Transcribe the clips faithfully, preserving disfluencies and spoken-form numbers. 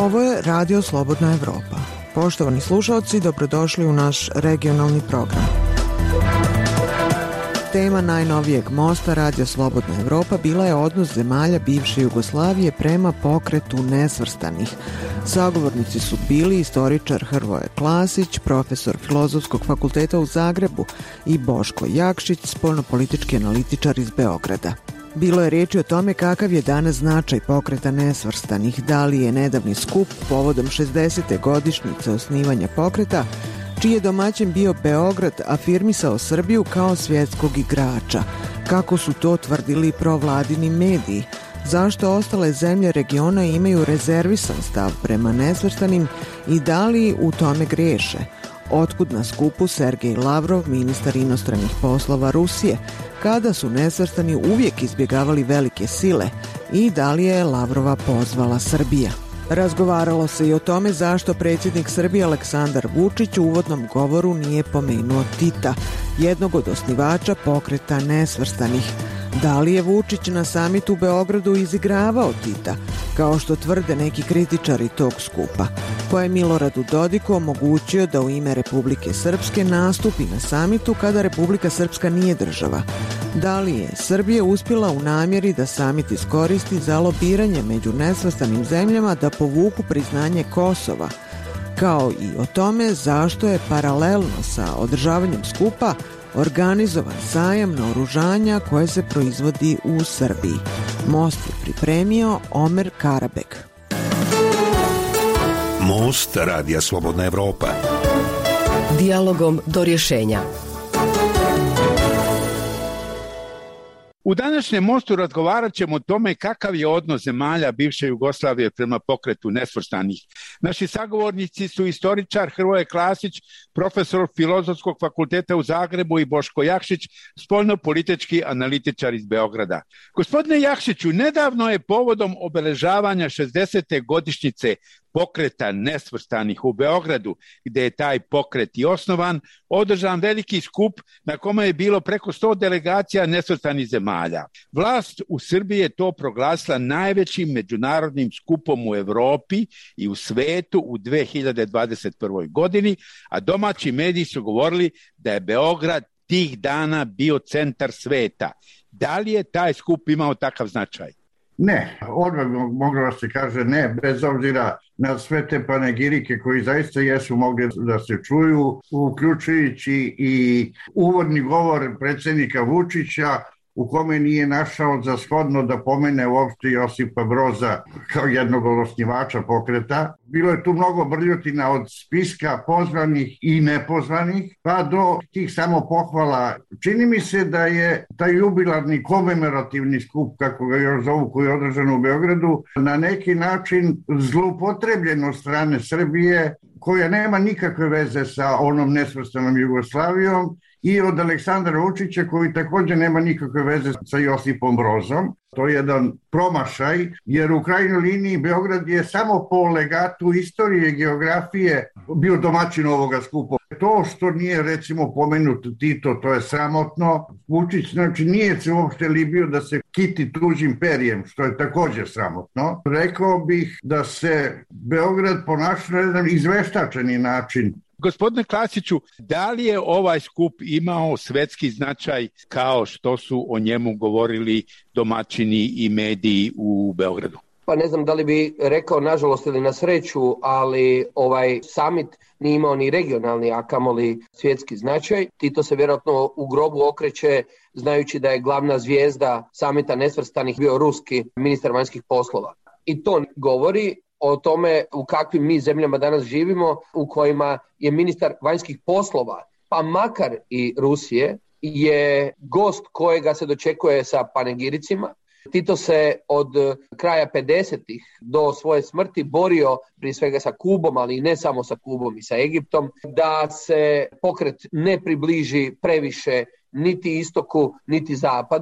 Ovo je Radio Slobodna Evropa. Poštovani slušalci, dobrodošli u naš regionalni program. Tema najnovijeg mosta Radio Slobodna Evropa bila je odnos zemalja bivše Jugoslavije prema pokretu nesvrstanih. Sagovornici su bili istoričar Hrvoje Klasić, profesor Filozofskog fakulteta u Zagrebu i Boško Jakšić, spoljnopolitički analitičar iz Beograda. Bilo je riječi o tome kakav je danas značaj pokreta nesvrstanih, da li je nedavni skup povodom šezdesete godišnjice osnivanja pokreta, čiji je domaćin bio Beograd, afirmisao Srbiju kao svjetskog igrača, kako su to tvrdili provladini mediji, zašto ostale zemlje regiona imaju rezervisan stav prema nesvrstanim i da li u tome griješe, otkud na skupu Sergej Lavrov, ministar inostranih poslova Rusije, kada su nesvrstani uvijek izbjegavali velike sile i da li je Lavrova pozvala Srbija. Razgovaralo se i o tome zašto predsjednik Srbije Aleksandar Vučić u uvodnom govoru nije pomenuo Tita, jednog od osnivača pokreta nesvrstanih. Da li je Vučić na samitu u Beogradu izigravao Tita, kao što tvrde neki kritičari tog skupa, pa je Miloradu Dodiku omogućio da u ime Republike Srpske nastupi na samitu kada Republika Srpska nije država? Da li je Srbija uspjela u namjeri da samit iskoristi za lobiranje među nesvrstanim zemljama da povuku priznanje Kosova, kao i o tome zašto je paralelno sa održavanjem skupa organizovan sajam naoružanja koje se proizvodi u Srbiji. Most je pripremio Omer Karabek. Most Radija Slobodna Evropa. Dijalogom do rješenja. U današnjem mostu razgovarat ćemo o tome kakav je odnos zemalja bivše Jugoslavije prema pokretu nesvrstanih. Naši sagovornici su istoričar Hrvoje Klasić, profesor Filozofskog fakulteta u Zagrebu i Boško Jakšić, spoljnopolitički analitičar iz Beograda. Gospodine Jakšiću, nedavno je povodom obeležavanja šezdesete godišnjice pokreta nesvrstanih u Beogradu, gdje je taj pokret i osnovan, održan veliki skup na kome je bilo preko sto delegacija nesvrstanih zemalja. Vlast u Srbiji je to proglasila najvećim međunarodnim skupom u Evropi i u svetu u dve hiljade dvadeset prvoj. godini, a domaći mediji su govorili da je Beograd tih dana bio centar sveta. Da li je taj skup imao takav značaj? Ne, odmah moglo da se kaže ne, bez obzira na sve te panegirike koji zaista jesu mogli da se čuju, uključujući i uvodni govor predsjednika Vučića, u kome nije našao za shodno da pomene uopšte Josipa Broza kao jednog od osnivača pokreta. Bilo je tu mnogo brljotina od spiska pozvanih i nepozvanih, pa do tih samo pohvala. Čini mi se da je taj jubilarni komemorativni skup, kako ga još zovu, koji je održan u Beogradu, na neki način zloupotrebljen od strane Srbije, koja nema nikakve veze sa onom nesvrstanom Jugoslavijom, i od Aleksandra Vučića, koji također nema nikakve veze sa Josipom Brozom. To je jedan promašaj, jer u krajnjoj liniji Beograd je samo po legatu istorije i geografije bio domaćin ovoga skupa. To što nije recimo pomenut Tito, to je sramotno. Vučić znači nije se uopšte libio da se kiti tuđim perijem, što je također sramotno. Rekao bih da se Beograd ponaša na jedan izveštačeni način. Gospodine Klasiću, da li je ovaj skup imao svetski značaj kao što su o njemu govorili domaćini i mediji u Beogradu? Pa ne znam da li bi rekao nažalost ili na sreću, ali ovaj summit nije imao ni regionalni, a kamoli svjetski značaj. Tito se vjerojatno u grobu okreće znajući da je glavna zvijezda samita nesvrstanih bio ruski ministar vanjskih poslova. I to govori o tome u kakvim mi zemljama danas živimo, u kojima je ministar vanjskih poslova, pa makar i Rusije, je gost kojega se dočekuje sa panegiricima. Tito se od kraja pedesetih do svoje smrti borio prije svega sa Kubom, ali i ne samo sa Kubom i sa Egiptom, da se pokret ne približi previše niti istoku, niti zapadu.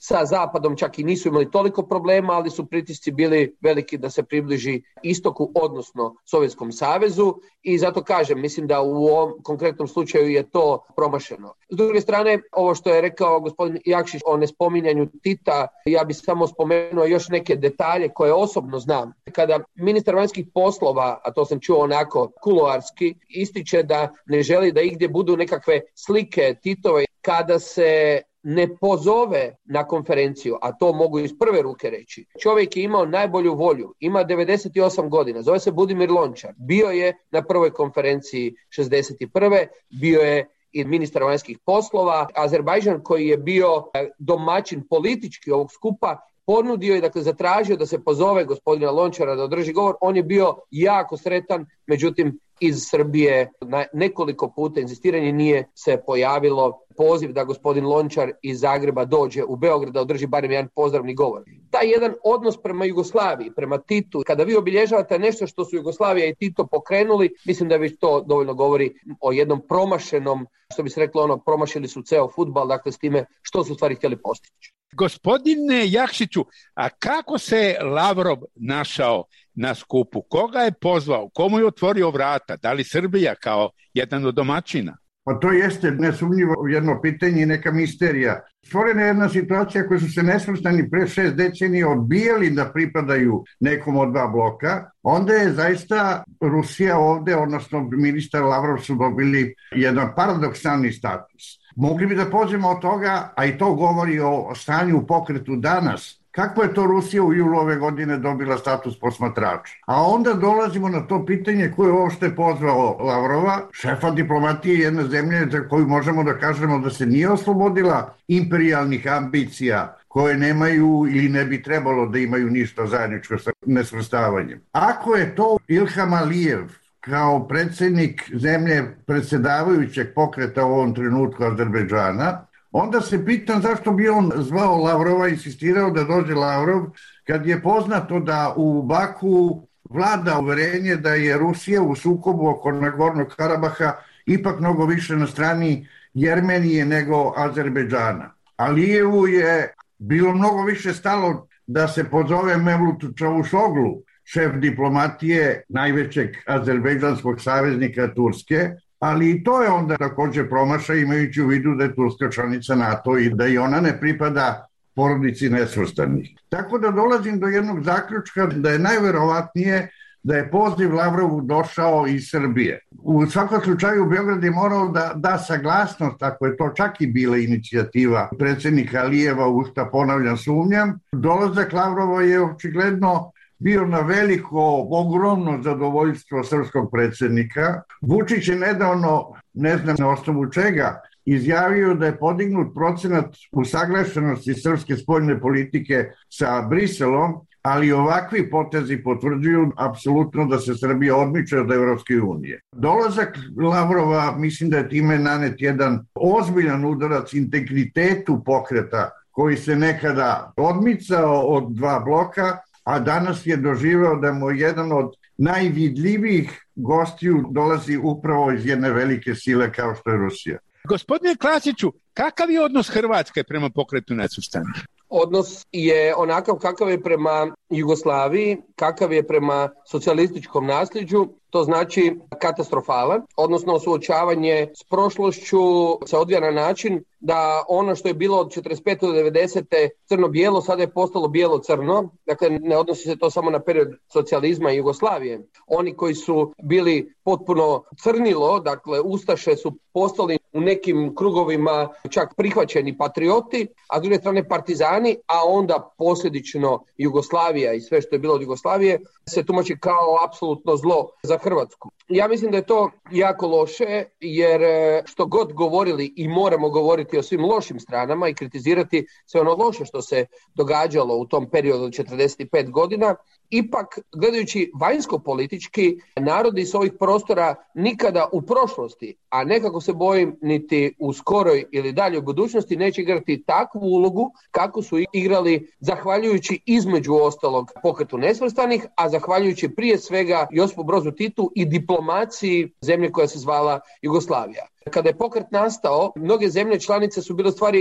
sa Zapadom čak i nisu imali toliko problema, ali su pritisci bili veliki da se približi istoku, odnosno Sovjetskom savezu, i zato kažem, mislim da u ovom konkretnom slučaju je to promašeno. S druge strane, ovo što je rekao gospodin Jakšić o nespominjanju Tita, ja bih samo spomenuo još neke detalje koje osobno znam. Kada ministar vanjskih poslova, a to sam čuo onako kuloarski, ističe da ne želi da igdje budu nekakve slike Titove, kada se ne pozove na konferenciju, a to mogu iz prve ruke reći. Čovjek je imao najbolju volju, ima devedeset osam godina, zove se Budimir Lončar, bio je na prvoj konferenciji šezdeset prve bio je i ministar vanjskih poslova. Azerbajdžan, koji je bio domaćin politički ovog skupa, ponudio i dakle zatražio da se pozove gospodina Lončara da održi govor. On je bio jako sretan, međutim iz Srbije na nekoliko puta inzistiranje nije se pojavilo poziv da gospodin Lončar iz Zagreba dođe u Beograd da održi barem jedan pozdravni govor. Taj jedan odnos prema Jugoslaviji, prema Titu, kada vi obilježavate nešto što su Jugoslavija i Tito pokrenuli, mislim da već to dovoljno govori o jednom promašenom, što bi se reklo ono, promašili su ceo fudbal, dakle s time što su stvari htjeli postići. Gospodine Jakšiću, a kako se Lavrov našao na skupu? Koga je pozvao? Komu je otvorio vrata? Da li Srbija kao jedan od domaćina? Pa to jeste nesumnjivo jedno pitanje i neka misterija. Stvorena je jedna situacija koja su se nesvrstani pre šest decenija odbijali da pripadaju nekom od dva bloka. Onda je zaista Rusija ovde, odnosno ministar Lavrov, su dobili jedan paradoksalni status. Mogli bi da pođemo od toga, a i to govori o stanju u pokretu danas. Kako je to Rusija u julu ove godine dobila status posmatrača? A onda dolazimo na to pitanje ko je uopšte pozvao Lavrova, šefa diplomatije jedne zemlje za koju možemo da kažemo da se nije oslobodila imperijalnih ambicija koje nemaju ili ne bi trebalo da imaju ništa zajedničko sa nesvrstavanjem. Ako je to Ilham Alijev, kao predsjednik zemlje predsjedavajućeg pokreta u ovom trenutku Azerbejdžana, onda se pitam zašto bi on zvao Lavrova, insistirao da dođe Lavrov, kad je poznato da u Baku vlada uverenje da je Rusija u sukobu oko Nagornog Karabaha ipak mnogo više na strani Jermenije nego Azerbejdžana. Alijevu je bilo mnogo više stalo da se pozove Mevlutu Čavuşoglu, šef diplomatije najvećeg azerbejdžanskog saveznika Turske, ali i to je onda također promašaj, imajući u vidu da je Turska članica NATO i da i ona ne pripada porodici nesvrstanih. Tako da dolazim do jednog zaključka da je najverovatnije da je poziv Lavrovu došao iz Srbije. U svakom slučaju Beograd je morao da da saglasnost, ako je to čak i bila inicijativa predsjednika Alijeva, u šta ponavljam sumnjam. Dolazak Lavrova je očigledno bio na veliko, ogromno zadovoljstvo srpskog predsjednika. Vučić je nedavno, ne znam na osnovu čega, izjavio da je podignut procenat usaglašenosti srpske spoljne politike sa Briselom, ali ovakvi potezi potvrđuju apsolutno da se Srbija odmiče od Evropske unije. Dolazak Lavrova, mislim da je time nanet jedan ozbiljan udarac integritetu pokreta koji se nekada odmicao od dva bloka, a danas je doživeo da mu jedan od najvidljivijih gostiju dolazi upravo iz jedne velike sile kao što je Rusija. Gospodine Klasiću, kakav je odnos Hrvatske prema pokretu nesvrstanih? Odnos je onakav kakav je prema Jugoslaviji, kakav je prema socijalističkom nasljeđu, to znači katastrofalan, odnosno suočavanje s prošlošću se odvija na način da ono što je bilo od četrdeset pete do devedesete crno-bijelo, sada je postalo bijelo-crno, dakle ne odnosi se to samo na period socijalizma i Jugoslavije. Oni koji su bili potpuno crnilo, dakle ustaše su postali u nekim krugovima čak prihvaćeni patrioti, a s druge strane partizani, a onda posljedično Jugoslavija i sve što je bilo od Jugoslavije se tumači kao apsolutno zlo za Hrvatsku. Ja mislim da je to jako loše, jer što god govorili i moramo govoriti o svim lošim stranama i kritizirati sve ono loše što se događalo u tom periodu od četrdeset pet godina, ipak gledajući vanjsko-politički, narodi s ovih prostora nikada u prošlosti, a nekako se bojim niti u skoroj ili daljoj budućnosti, neće igrati takvu ulogu kako su igrali zahvaljujući između ostalog pokretu nesvrstanih, a zahvaljujući prije svega Josipu Brozu Titu i diplomaciji zemlje koja se zvala Jugoslavija. Kada je pokret nastao, mnoge zemlje članice su bile stvari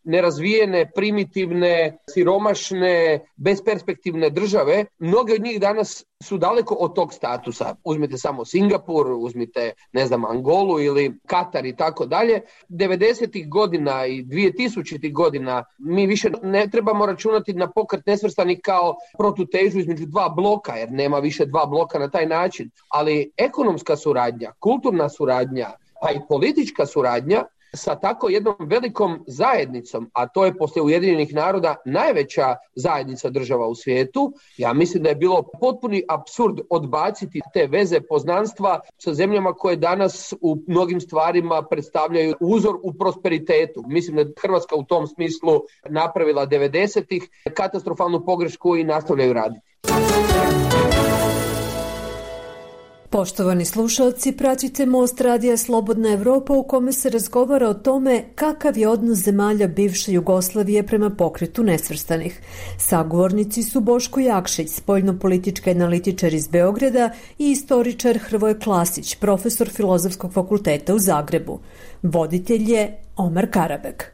nerazvijene, primitivne, siromašne, besperspektivne države, mnoge od njih danas su daleko od tog statusa. Uzmite samo Singapur, uzmite, ne znam, Angolu ili Katar i tako dalje. devedesetih godina i dvije tisućitih godina mi više ne trebamo računati na pokret nesvrstanih kao protutežu između dva bloka, jer nema više dva bloka na taj način. Ali ekonomska suradnja, kulturna suradnja, pa i politička suradnja sa tako jednom velikom zajednicom, a to je poslije Ujedinjenih naroda najveća zajednica država u svijetu, ja mislim da je bilo potpuni apsurd odbaciti te veze poznanstva sa zemljama koje danas u mnogim stvarima predstavljaju uzor u prosperitetu. Mislim da je Hrvatska u tom smislu napravila devedesetih katastrofalnu pogrešku i nastavljaju raditi. Poštovani slušalci, pratite Most radija Slobodna Evropa u kome se razgovara o tome kakav je odnos zemalja bivše Jugoslavije prema pokretu nesvrstanih. Sagovornici su Boško Jakšić, spoljnopolitički analitičar iz Beograda, i istoričar Hrvoje Klasić, profesor Filozofskog fakulteta u Zagrebu. Voditelj je Omar Karabek.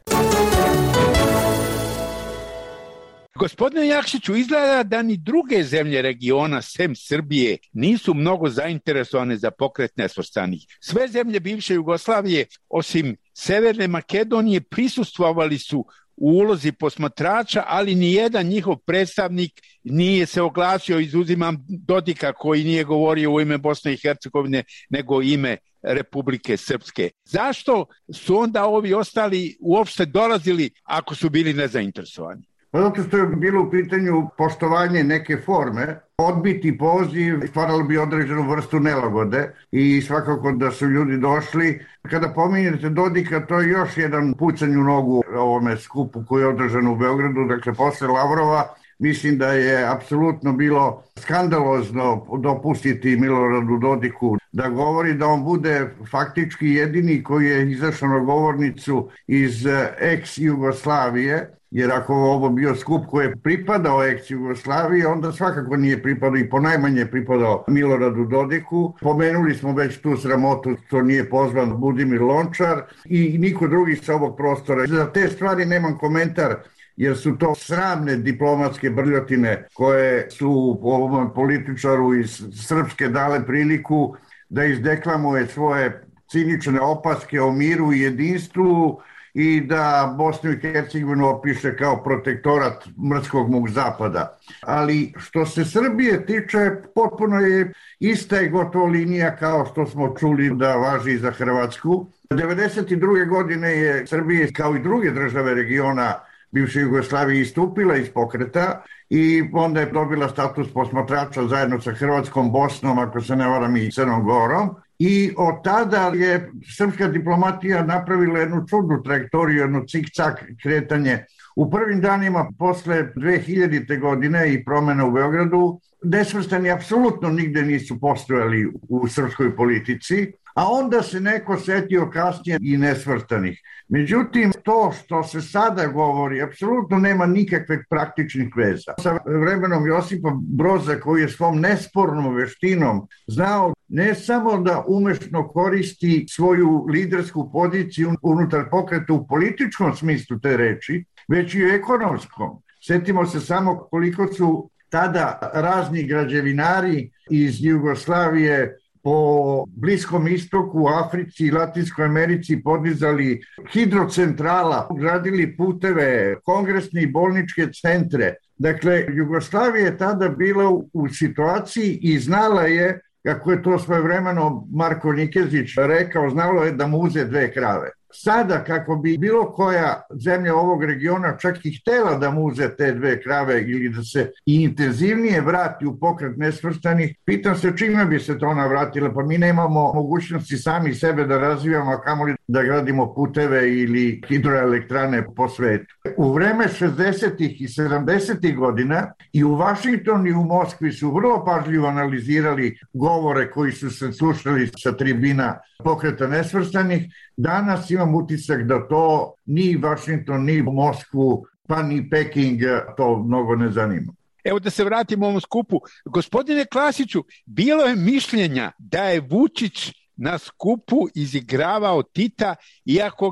Gospodine Jakšiću, izgleda da ni druge zemlje regiona, sem Srbije, nisu mnogo zainteresovane za pokret nesvrstanih. Sve zemlje bivše Jugoslavije, osim Severne Makedonije, prisustvovali su u ulozi posmatrača, ali ni jedan njihov predstavnik nije se oglasio, izuzimam Dodika koji nije govorio u ime Bosne i Hercegovine, nego ime Republike Srpske. Zašto su onda ovi ostali uopšte dolazili ako su bili nezainteresovani? Pa zato što je bilo u pitanju poštovanje neke forme, odbiti poziv stvaralo bi određenu vrstu nelagode i svakako da su ljudi došli. Kada pominjete Dodika, to je još jedan pucanj u nogu ovome skupu koji je održan u Beogradu, dakle posle Lavrova. Mislim da je apsolutno bilo skandalozno dopustiti Miloradu Dodiku da govori, da on bude faktički jedini koji je izašao na govornicu iz ex-Jugoslavije, jer ako ovo bio skup koji je pripadao ex-Jugoslaviji, onda svakako nije pripadao i ponajmanje pripadao Miloradu Dodiku. Pomenuli smo već tu sramotu što nije pozvan Budimir Lončar i niko drugi sa ovog prostora. Za te stvari nemam komentar, jer su to sramne diplomatske brljotine koje su ovom političaru iz Srpske dale priliku da izdeklamuje svoje cinične opaske o miru i jedinstvu i da Bosnu i Hercegovinu opiše kao protektorat mrskog mog zapada. Ali što se Srbije tiče, potpuno je ista i gotovo linija kao što smo čuli da važi za Hrvatsku. devedeset druge godine je Srbije, kao i druge države regiona bivše Jugoslavije, istupila iz pokreta i onda je dobila status posmatrača zajedno sa Hrvatskom, Bosnom, ako se ne varam, i Crnom Gorom. I od tada je srpska diplomatija napravila jednu čudnu trajektoriju, jedno cik-cak kretanje. U prvim danima posle dve hiljadite godine i promena u Beogradu, nesvrstani apsolutno nigde nisu postojali u srpskoj politici, a onda se neko setio kasnije i nesvrstanih. Međutim, to što se sada govori apsolutno nema nikakve praktičnih veza. Sa vremenom Josipa Broza, koji je svom nespornom veštinom znao ne samo da umešno koristi svoju lidersku poziciju unutar pokreta u političkom smislu te reči, već i u ekonomskom. Sjetimo se samo koliko su tada razni građevinari iz Jugoslavije po Bliskom istoku, Africi i Latinskoj Americi podizali hidrocentrala, gradili puteve, kongresne i bolničke centre. Dakle, Jugoslavija je tada bila u situaciji i znala je, kako je to svojevremeno Marko Nikezić rekao, znalo je da mu uze dve krave. Sada, kako bi bilo koja zemlja ovog regiona čak i htela da mu uze te dve krave ili da se intenzivnije vrati u pokret nesvrstanih, pitam se čime bi se to ona vratila, pa mi nemamo mogućnosti sami sebe da razvijamo, a kamoli da gradimo puteve ili hidroelektrane po svetu. U vreme šezdesetih i sedamdesetih godina i u Vašingtonu i u Moskvi su vrlo pažljivo analizirali govore koji su se slušali sa tribina pokreta nesvrstanih. Danas imam utisak da to ni Vašington, ni Moskvu, pa ni Peking to mnogo ne zanima. Evo da se vratimo ovom skupu. Gospodine Klasiću, bilo je mišljenja da je Vučić na skupu izigravao Tita, iako ga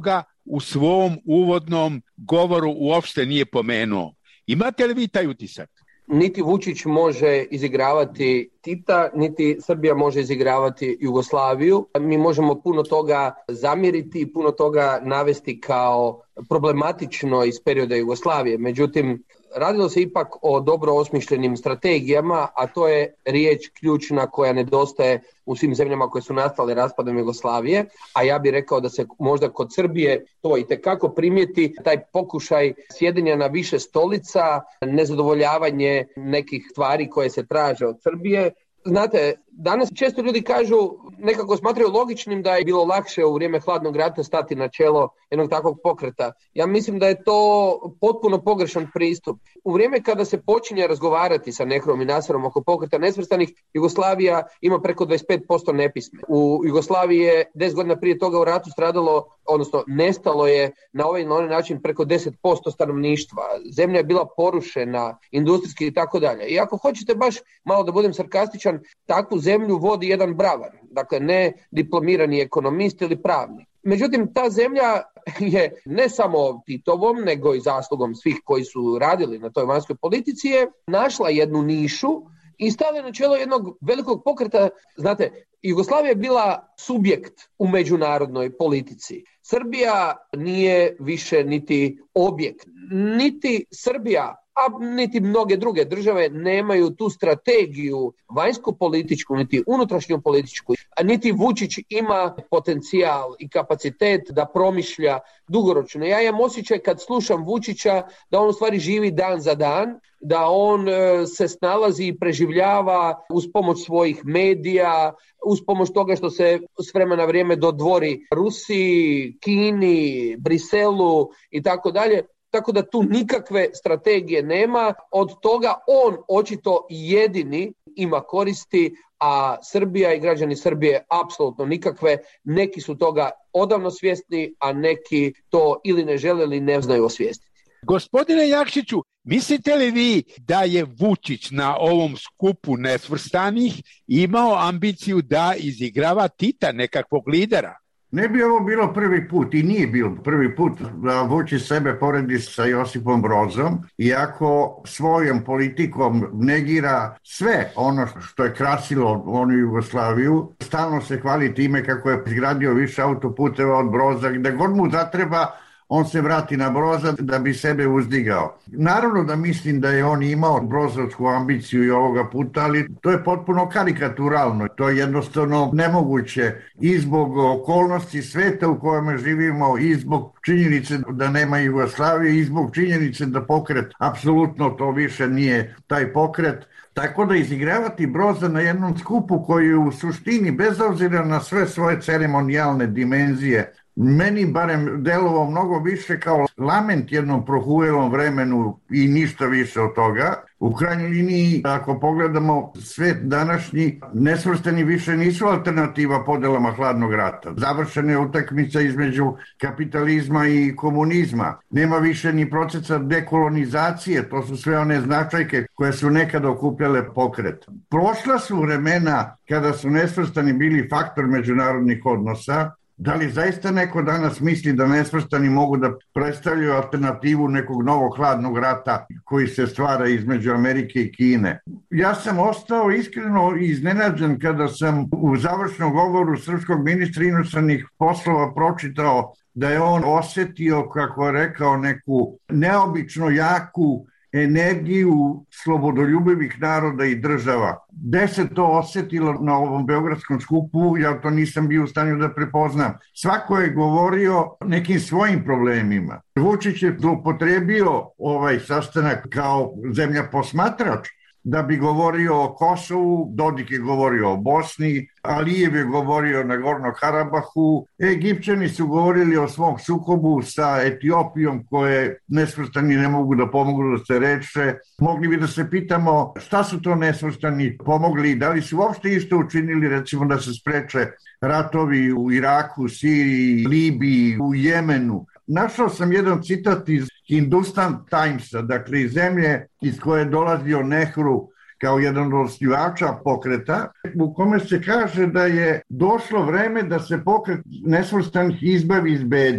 u svom uvodnom govoru uopšte nije pomenuo. Imate li vi taj utisak? Niti Vučić može izigravati Tita, niti Srbija može izigravati Jugoslaviju. Mi možemo puno toga zamjeriti i puno toga navesti kao problematično iz perioda Jugoslavije. Međutim, radilo se ipak o dobro osmišljenim strategijama, a to je riječ ključna koja nedostaje u svim zemljama koje su nastale raspadom Jugoslavije, a ja bih rekao da se možda kod Srbije to itekako primijeti, taj pokušaj sjedenja na više stolica, nezadovoljavanje nekih stvari koje se traže od Srbije. Znate, danas često ljudi kažu, nekako smatraju logičnim da je bilo lakše u vrijeme hladnog rata stati na čelo jednog takvog pokreta. Ja mislim da je to potpuno pogrešan pristup. U vrijeme kada se počinje razgovarati sa Nehruom i Naserom oko pokreta nesvrstanih, Jugoslavija ima preko dvadeset pet posto nepisme. U Jugoslaviji je deset godina prije toga u ratu stradalo, odnosno nestalo je na ovaj na onaj način preko deset posto stanovništva. Zemlja je bila porušena, industrijski i tako dalje. I ako hoćete baš malo da budem sarkastičan, takvu zemlju vodi jedan bravar, dakle ne diplomirani ekonomist ili pravnik. Međutim, ta zemlja je ne samo Titovom, nego i zaslugom svih koji su radili na toj vanjskoj politici je našla jednu nišu i stala na čelo jednog velikog pokreta. Znate, Jugoslavija je bila subjekt u međunarodnoj politici. Srbija nije više niti objekt, niti Srbija, a niti mnoge druge države nemaju tu strategiju vanjsko-političku, niti unutrašnju političku, a niti Vučić ima potencijal i kapacitet da promišlja dugoročno. Ja imam osjećaj kad slušam Vučića da on u stvari živi dan za dan, da on se snalazi i preživljava uz pomoć svojih medija, uz pomoć toga što se s vremena na vrijeme dodvori Rusiji, Kini, Briselu i tako dalje. Tako da tu nikakve strategije nema, od toga on očito jedini ima koristi, a Srbija i građani Srbije apsolutno nikakve. Neki su toga odavno svjesni, a neki to ili ne žele ili ne znaju osvijestiti. Gospodine Jakšiću, mislite li vi da je Vučić na ovom skupu nesvrstanih imao ambiciju da izigrava Tita, nekakvog lidera? Ne bi ovo bilo prvi put i nije bilo prvi put da Vučić sebe poredi sa Josipom Brozom, iako svojom politikom negira sve ono što je krasilo onu Jugoslaviju. Stalno se hvali time kako je izgradio više autoputeva od Broza, gde god mu zatreba on se vrati na Broza da bi sebe uzdigao. Naravno da mislim da je on imao brozovsku ambiciju i ovoga puta, ali to je potpuno karikaturalno. To je jednostavno nemoguće i zbog okolnosti sveta u kojem živimo, i zbog činjenice da nema Jugoslavije, i zbog činjenice da pokret apsolutno to više nije taj pokret. Tako da izigravati Broza na jednom skupu koji je u suštini, bez obzira na sve svoje ceremonijalne dimenzije, meni barem delovao mnogo više kao lament jednom prohujelom vremenu i ništa više od toga. U krajnjoj liniji, ako pogledamo svet današnji, nesvrstani više nisu alternativa podelama hladnog rata. Završena je utakmica između kapitalizma i komunizma. Nema više ni procesa dekolonizacije, to su sve one značajke koje su nekada okupljale pokret. Prošla su vremena kada su nesvrstani bili faktor međunarodnih odnosa. Da li zaista neko danas misli da nesvrstani mogu da predstavljaju alternativu nekog novog hladnog rata koji se stvara između Amerike i Kine? Ja sam ostao iskreno iznenađen kada sam u završnom govoru srpskog ministra inostranih poslova pročitao da je on osjetio, kako je rekao, neku neobično jaku energiju slobodoljubivih naroda i država. Gde se to osjetilo na ovom beogradskom skupu, ja to nisam bio u stanju da prepoznam. Svako je govorio nekim svojim problemima. Vučić je upotrebio ovaj sastanak kao zemlja posmatrač da bi govorio o Kosovu, Dodik je govorio o Bosni, Alijev je govorio o Nagorno Karabahu, Egipćani su govorili o svom sukobu sa Etiopijom koje nesvrstani ne mogu da pomogu da se reše. Mogli bi da se pitamo šta su to nesvrstani pomogli, da li su uopšte isto učinili, recimo da se spreče ratovi u Iraku, Siriji, Libiji, u Jemenu. Našao sam jedan citat iz Hindustan Timesa, dakle iz zemlje iz koje je dolazio Nehru kao jedan od osnivača pokreta, u kome se kaže da je došlo vreme da se pokret nesvrstanih izbavi iz bede.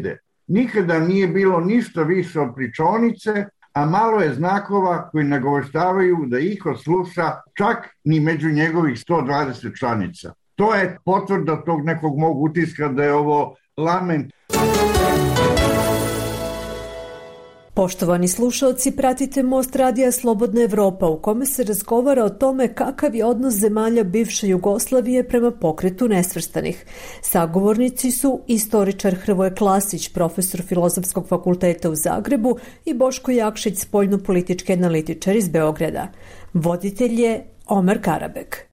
nikada nije bilo ništa više od pričonice, a malo je znakova koji nagoveštavaju da ih sluša čak ni među njegovih sto dvadeset članica. To je potvrda tog nekog mog utiska da je ovo lament. Poštovani slušalci, pratite Most radija Slobodna Evropa u kome se razgovara o tome kakav je odnos zemalja bivše Jugoslavije prema pokretu nesvrstanih. Sagovornici su istoričar Hrvoje Klasić, profesor Filozofskog fakulteta u Zagrebu, i Boško Jakšić, spoljnopolitički analitičar iz Beograda. Voditelj je Omer Karabek.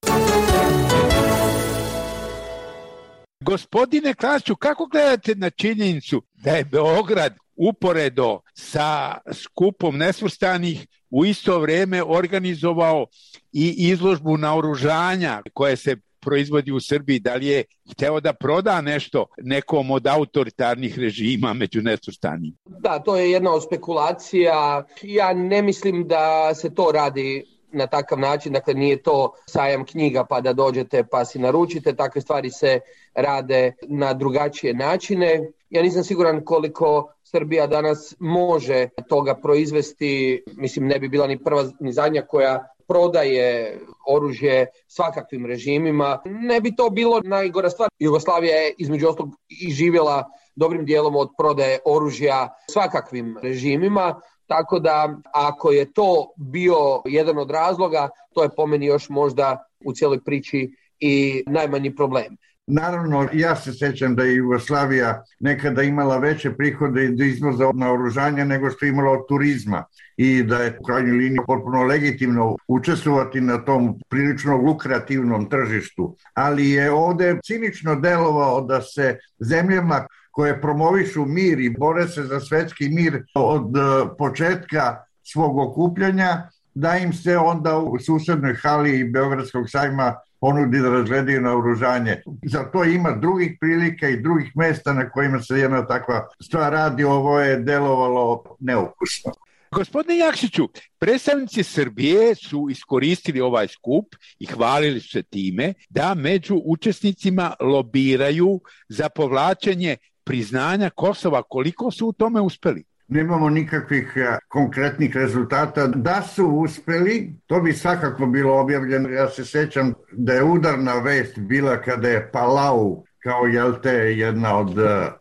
Gospodine Klasiću, kako gledate na činjenicu da je Beograd uporedo sa skupom nesvrstanih u isto vrijeme organizovao i izložbu naoružanja koje se proizvodi u Srbiji? Da li je hteo da proda nešto nekom od autoritarnih režima među nesvrstanim? Da, to je jedna od spekulacija. Ja ne mislim da se to radi na takav način, dakle nije to sajam knjiga pa da dođete pa si naručite, takve stvari se rade na drugačije načine. Ja nisam siguran koliko Srbija danas može toga proizvesti, mislim ne bi bila ni prva ni zadnja koja prodaje oružje svakakvim režimima. Ne bi to bilo najgora stvar. Jugoslavija je između ostalog i živjela dobrim dijelom od prodaje oružja svakakvim režimima. Tako da ako je to bio jedan od razloga, to je po meni još možda u cijeloj priči i najmanji problem. Naravno, ja se sjećam da je Jugoslavija nekada imala veće prihode do izvoza naoružanja nego što je imala od turizma i da je u krajnjoj liniji potpuno legitimno učestvovati na tom prilično lukrativnom tržištu. Ali je ovdje cinično delovao da se zemljama koje promovišu mir i bore se za svetski mir od početka svog okupljanja, da im se onda u susednoj hali Beogradskog sajma ponudi da razgledaju naoružanje. Za to ima drugih prilika i drugih mesta na kojima se jedna takva stvar radi. Ovo je delovalo neukusno. Gospodine Jakšiću, predstavnici Srbije su iskoristili ovaj skup i hvalili su se time da među učesnicima lobiraju za povlačenje priznanja Kosova. Koliko su u tome uspeli? Nemamo nikakvih konkretnih rezultata. Da su uspeli, to bi svakako bilo objavljeno. Ja se sjećam da je udarna vest bila kada je Palau, kao jel te jedna od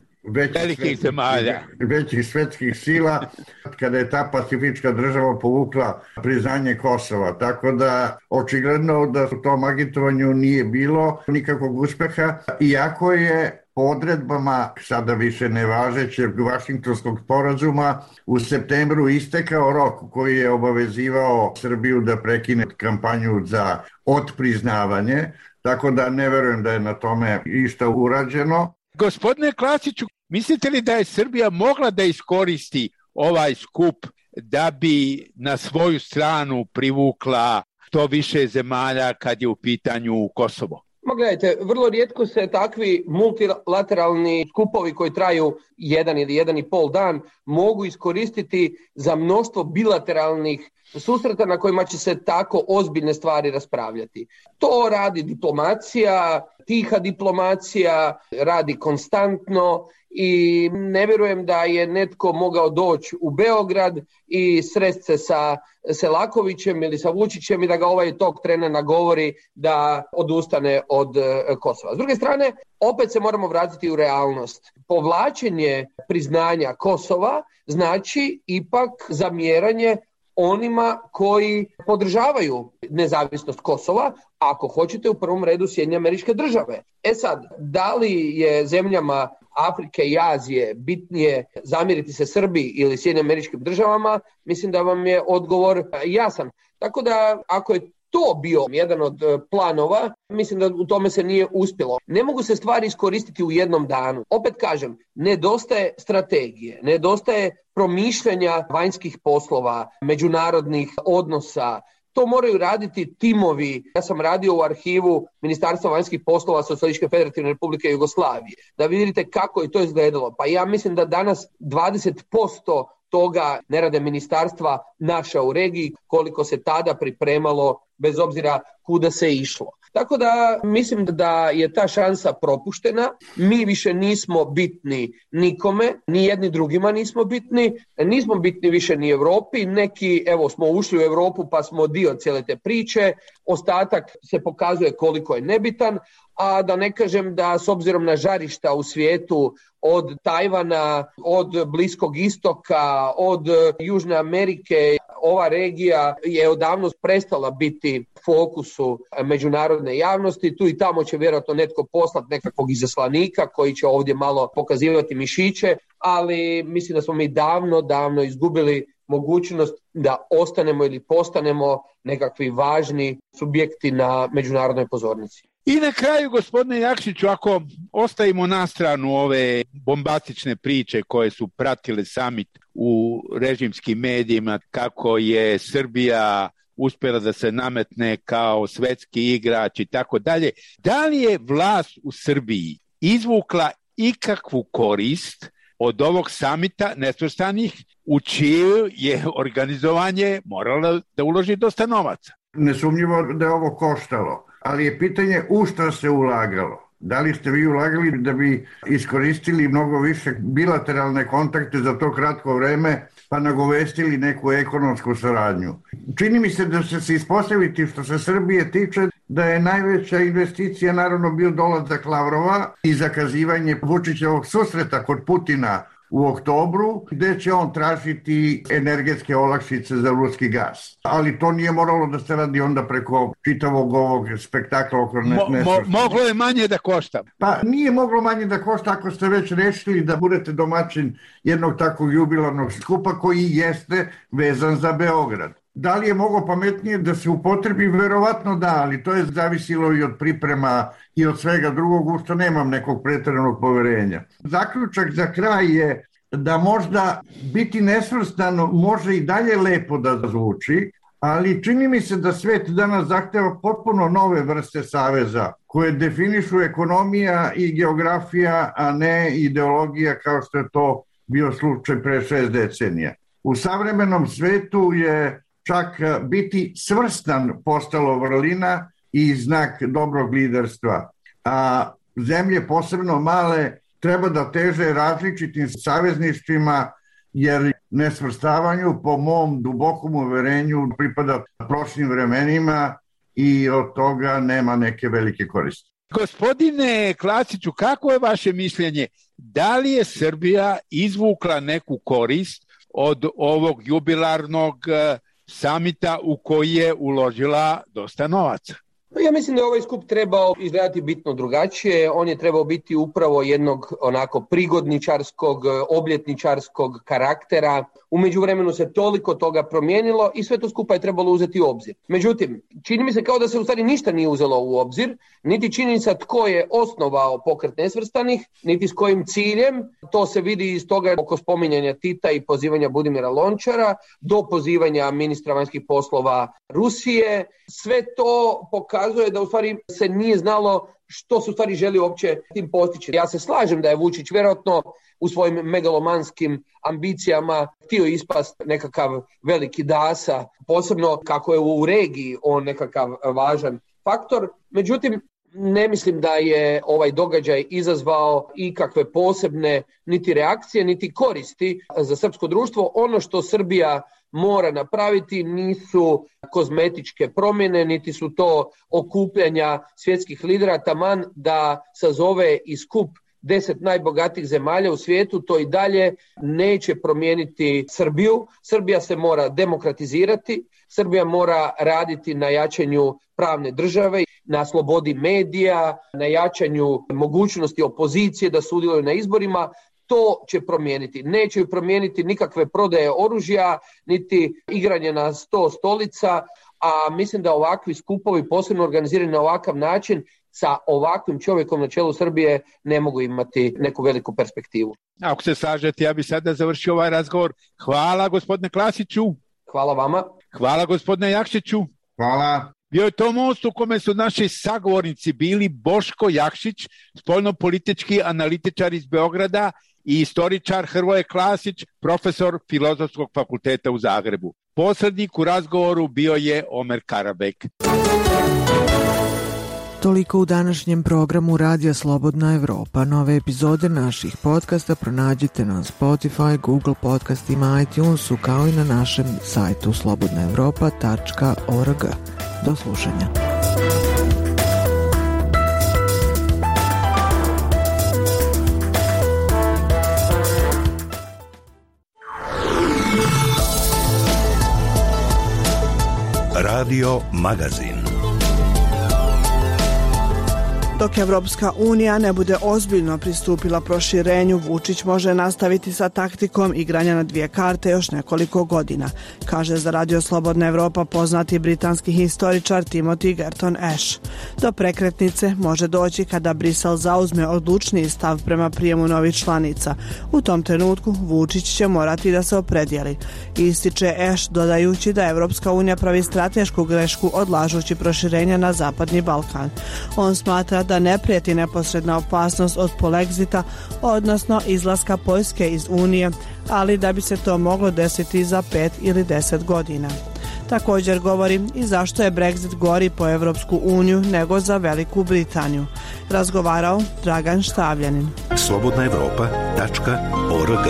većih svetskih, većih svetskih sila, kada je ta pacifička država povukla priznanje Kosova. Tako da očigledno da u tom agitovanju nije bilo nikakvog uspeha, iako je po odredbama sada više nevažećeg Vašingtonskog sporazuma u septembru istekao rok koji je obavezivao Srbiju da prekine kampanju za otpriznavanje, tako da ne verujem da je na tome išta urađeno. Gospodine Klasiću, mislite li da je Srbija mogla da iskoristi ovaj skup da bi na svoju stranu privukla što više zemalja kad je u pitanju Kosovo? Ma gledajte, vrlo rijetko se takvi multilateralni skupovi koji traju jedan ili jedan i pol dan mogu iskoristiti za mnoštvo bilateralnih susreta na kojima će se tako ozbiljne stvari raspravljati. To radi diplomacija, tiha diplomacija, radi konstantno i ne vjerujem da je netko mogao doći u Beograd i sresti se sa Selakovićem ili sa Vučićem i da ga ovaj tog trena nagovori da odustane od Kosova. S druge strane, opet se moramo vratiti u realnost. Povlačenje priznanja Kosova znači ipak zamjeranje onima koji podržavaju nezavisnost Kosova, ako hoćete u prvom redu Sjedinjene Američke Države. E sad, da li je zemljama Afrike i Azije bitnije zamjeriti se Srbiji ili Sjedinjenim Američkim Državama, mislim da vam je odgovor jasan. Tako da ako je to bio jedan od planova, mislim da u tome se nije uspjelo. Ne mogu se stvari iskoristiti u jednom danu. Opet kažem, nedostaje strategije, nedostaje promišljanja vanjskih poslova, međunarodnih odnosa. To moraju raditi timovi. Ja sam radio u arhivu Ministarstva vanjskih poslova Socijalističke Federativne Republike Jugoslavije. Da vidite kako je to izgledalo. Pa ja mislim da danas dvadeset posto toga ne rade ministarstva naša u regiji, koliko se tada pripremalo bez obzira kuda se išlo. Tako da mislim da je ta šansa propuštena. Mi više nismo bitni nikome, ni jedni drugima nismo bitni, nismo bitni više ni Europi. Neki, evo, smo ušli u Europu pa smo dio cijele te priče, ostatak se pokazuje koliko je nebitan, a da ne kažem da s obzirom na žarišta u svijetu od Tajvana, od Bliskog istoka, od Južne Amerike, ova regija je odavno prestala biti fokusu međunarodne javnosti. Tu i tamo će vjerojatno netko poslati nekakvog izaslanika koji će ovdje malo pokazivati mišiće, ali mislim da smo mi davno, davno izgubili mogućnost da ostanemo ili postanemo nekakvi važni subjekti na međunarodnoj pozornici. I na kraju, gospodine Jakšiću, ako ostavimo na stranu ove bombastične priče koje su pratile summit u režimskim medijima, kako je Srbija uspjela da se nametne kao svetski igrač i tako dalje, da li je vlast u Srbiji izvukla ikakvu korist od ovog samita nesvrstanih u čije je organizovanje moralo da uloži dosta novaca? Nesumnjivo da je ovo koštalo, ali je pitanje u šta se ulagalo. Da li ste vi ulagali da bi iskoristili mnogo više bilateralne kontakte za to kratko vreme pa nagovestili neku ekonomsku saradnju? Čini mi se da će se ispostaviti što se Srbije tiče da je najveća investicija naravno bio dolazak Lavrova i zakazivanje Vučićevog susreta kod Putina u oktobru, gde će on tražiti energetske olakšice za ruski gas. Ali to nije moralo da se radi onda preko čitavog ovog spektakla oko ne, mo, mo, Moglo je manje da košta. Pa nije moglo manje da košta ako ste već rešili da budete domaćin jednog takvog jubilarnog skupa koji jeste vezan za Beograd. Da li je moglo pametnije da se upotrebi? Verovatno da, ali to je zavisilo i od priprema i od svega drugog, u što nemam nekog preteranog poverenja. Zaključak za kraj je da možda biti nesvrstano može i dalje lepo da zvuči, ali čini mi se da svet danas zahteva potpuno nove vrste saveza koje definišu ekonomija i geografija, a ne ideologija kao što je to bio slučaj pre šest decenija. U savremenom svetu je čak biti svrstan postalo vrlina i znak dobrog liderstva. A zemlje, posebno male, treba da teže različitim savezništvima, jer nesvrstavanju, po mom dubokom uverenju, pripada prošlim vremenima i od toga nema neke velike koristi. Gospodine Klasiću, kako je vaše mišljenje? Da li je Srbija izvukla neku korist od ovog jubilarnog samita u koji je uložila dosta novaca? Ja mislim da je ovaj skup trebao izgledati bitno drugačije. On je trebao biti upravo jednog onako prigodničarskog, obljetničarskog karaktera. U međuvremenu se toliko toga promijenilo i sve to skupa je trebalo uzeti u obzir. Međutim, čini mi se kao da se u stvari ništa nije uzelo u obzir, niti činjenica tko je osnovao pokret nesvrstanih, niti s kojim ciljem. To se vidi iz toga oko spominjanja Tita i pozivanja Budimira Lončara, do pozivanja ministra vanjskih poslova Rusije. Sve to pokazuje da u stvari se nije znalo što se u stvari želi uopće tim postići. Ja se slažem da je Vučić vjerojatno u svojim megalomanskim ambicijama htio ispast nekakav veliki dasa, posebno kako je u regiji on nekakav važan faktor. Međutim, ne mislim da je ovaj događaj izazvao ikakve posebne niti reakcije, niti koristi za srpsko društvo. Ono što Srbija mora napraviti nisu kozmetičke promjene, niti su to okupljanja svjetskih lidera, taman da sazove i skup deset najbogatijih zemalja u svijetu, to i dalje neće promijeniti Srbiju. Srbija se mora demokratizirati, Srbija mora raditi na jačanju pravne države, na slobodi medija, na jačanju mogućnosti opozicije da sudjeluju na izborima. To će promijeniti. Neće ju promijeniti nikakve prodaje oružja, niti igranje na sto stolica, a mislim da ovakvi skupovi, posebno organizirani na ovakav način, sa ovakvim čovjekom na čelu Srbije ne mogu imati neku veliku perspektivu. Ako se slažete, ja bih sada završio ovaj razgovor. Hvala gospodine Klasiću. Hvala vama. Hvala gospodine Jakšiću. Hvala. Bio je to most u kome su naši sagovornici bili Boško Jakšić, spoljnopolitički analitičar iz Beograda, i istoričar Hrvoje Klasić, profesor Filozofskog fakulteta u Zagrebu. Posrednik u razgovoru bio je Omer Karabek. Toliko u današnjem programu Radija Slobodna Evropa. Nove epizode naših podcasta pronađite na Spotify, Google podcastima, iTunesu, kao i na našem sajtu slobodna evropa tačka org. Do slušanja. Radio Magazin. Dok Evropska unija ne bude ozbiljno pristupila proširenju, Vučić može nastaviti sa taktikom igranja na dvije karte još nekoliko godina, kaže za Radio Slobodna Evropa poznati britanski historičar Timothy Garton Ash. Do prekretnice može doći kada Brisel zauzme odlučniji stav prema prijemu novih članica. U tom trenutku Vučić će morati da se opredijeli. Ističe Ash dodajući da Evropska unija pravi stratešku grešku odlažući proširenja na Zapadni Balkan. On smatra da ne prijeti neposredna opasnost od polexita, odnosno izlaska Poljske iz Unije, ali da bi se to moglo desiti za pet ili deset godina. Također govori i zašto je Brexit gori po Evropsku uniju nego za Veliku Britaniju. Razgovarao Dragan Štavljanin. slobodna evropa tačka org.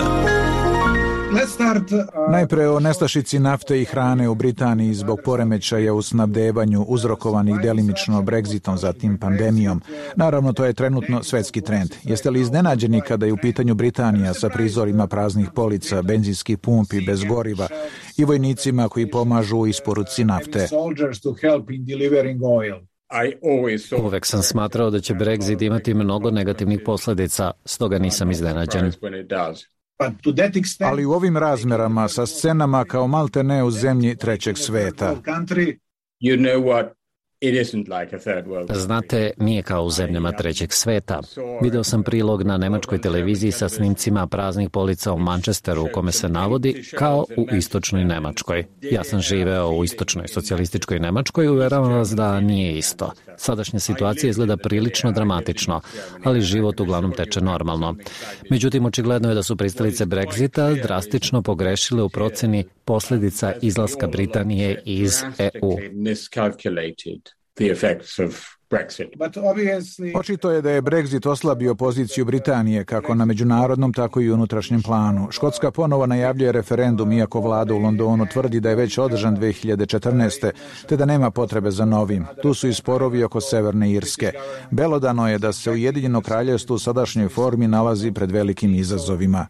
Najpre o nestašici nafte i hrane u Britaniji zbog poremećaja u snabdevanju uzrokovanih delimično Brexitom, zatim pandemijom. Naravno, to je trenutno svetski trend. Jeste li iznenađeni kada je u pitanju Britanija sa prizorima praznih polica, benzinskih pumpi bez goriva i vojnicima koji pomažu u isporuci nafte? Uvek sam smatrao da će Brexit imati mnogo negativnih posljedica, stoga nisam iznenađen. Ali u ovim razmerama sa scenama kao malte ne u zemlji trećeg sveta. Znate, nije kao u zemljama trećeg sveta. Video sam prilog na nemačkoj televiziji sa snimcima praznih polica u Manchesteru u kome se navodi kao u istočnoj Nemačkoj. Ja sam živeo u istočnoj socijalističkoj Nemačkoj i uveravam vas da nije isto. Sadašnja situacija izgleda prilično dramatično, ali život uglavnom teče normalno. Međutim, očigledno je da su pristalice Brexita drastično pogrešile u proceni posljedica izlaska Britanije iz E U. The effects of Brexit. Očito je da je Brexit oslabio poziciju Britanije kako na međunarodnom, tako i unutrašnjem planu. Škotska ponovo najavljuje referendum, iako vlada u Londonu tvrdi da je već održan dve hiljade četrnaeste. te da nema potrebe za novim. Tu su i sporovi oko Severne Irske. Belodano je da se Ujedinjeno kraljevstvo u sadašnjoj formi nalazi pred velikim izazovima.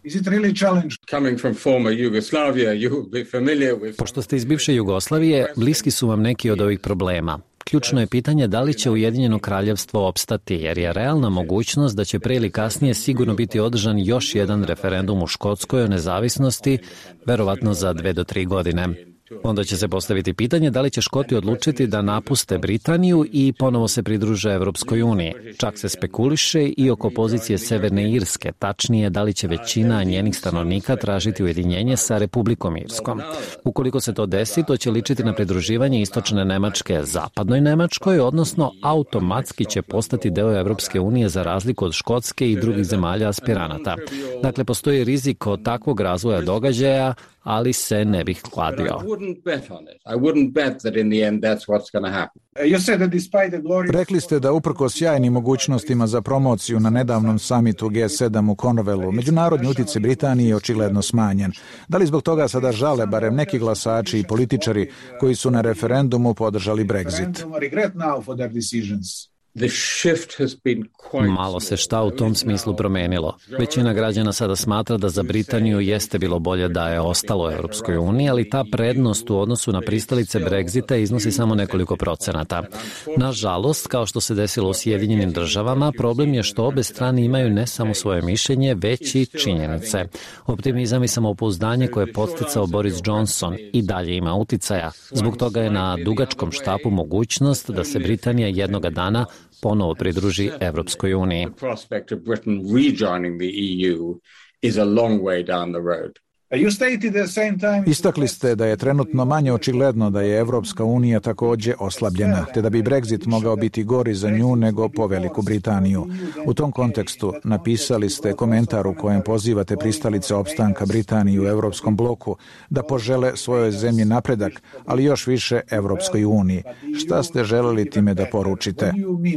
Pošto ste iz bivše Jugoslavije, bliski su vam neki od ovih problema. Ključno je pitanje da li će Ujedinjeno kraljevstvo opstati, jer je realna mogućnost da će pre ili kasnije sigurno biti održan još jedan referendum u Škotskoj o nezavisnosti, verovatno za dve do tri godine. Onda će se postaviti pitanje da li će Škoti odlučiti da napuste Britaniju i ponovo se pridruže Evropskoj uniji. Čak se spekuliše i oko pozicije Severne Irske, tačnije da li će većina njenih stanovnika tražiti ujedinjenje sa Republikom Irskom. Ukoliko se to desi, to će ličiti na pridruživanje istočne Nemačke zapadnoj Nemačkoj, odnosno automatski će postati deo Evropske unije za razliku od Škotske i drugih zemalja aspiranata. Dakle, postoji rizik od takvog razvoja događaja, ali se ne bih kladio. Rekli ste da uprkos sjajnim mogućnostima za promociju na nedavnom samitu G sedam u Cornwallu, međunarodni uticaj Britanije je očigledno smanjen. Da li zbog toga sada žale barem neki glasači i političari koji su na referendumu podržali Brexit? Malo se šta u tom smislu promenilo. Većina građana sada smatra da za Britaniju jeste bilo bolje da je ostalo u Europskoj uniji, ali ta prednost u odnosu na pristalice Brexita iznosi samo nekoliko procenata. Nažalost, kao što se desilo u Sjedinjenim državama, problem je što obe strane imaju ne samo svoje mišljenje, već i činjenice. Optimizam i samopouzdanje koje je podsticao Boris Johnson i dalje ima uticaja. Zbog toga je na dugačkom štapu mogućnost da se Britanija jednoga dana ponovo pridruži Evropskoj uniji. Istakli ste da je trenutno manje očigledno da je Evropska unija takođe oslabljena, te da bi Brexit mogao biti gori za nju nego po Veliku Britaniju. U tom kontekstu napisali ste komentar u kojem pozivate pristalice opstanka Britanije u Evropskom bloku da požele svojoj zemlji napredak, ali još više Evropskoj uniji. Šta ste želeli time da poručite?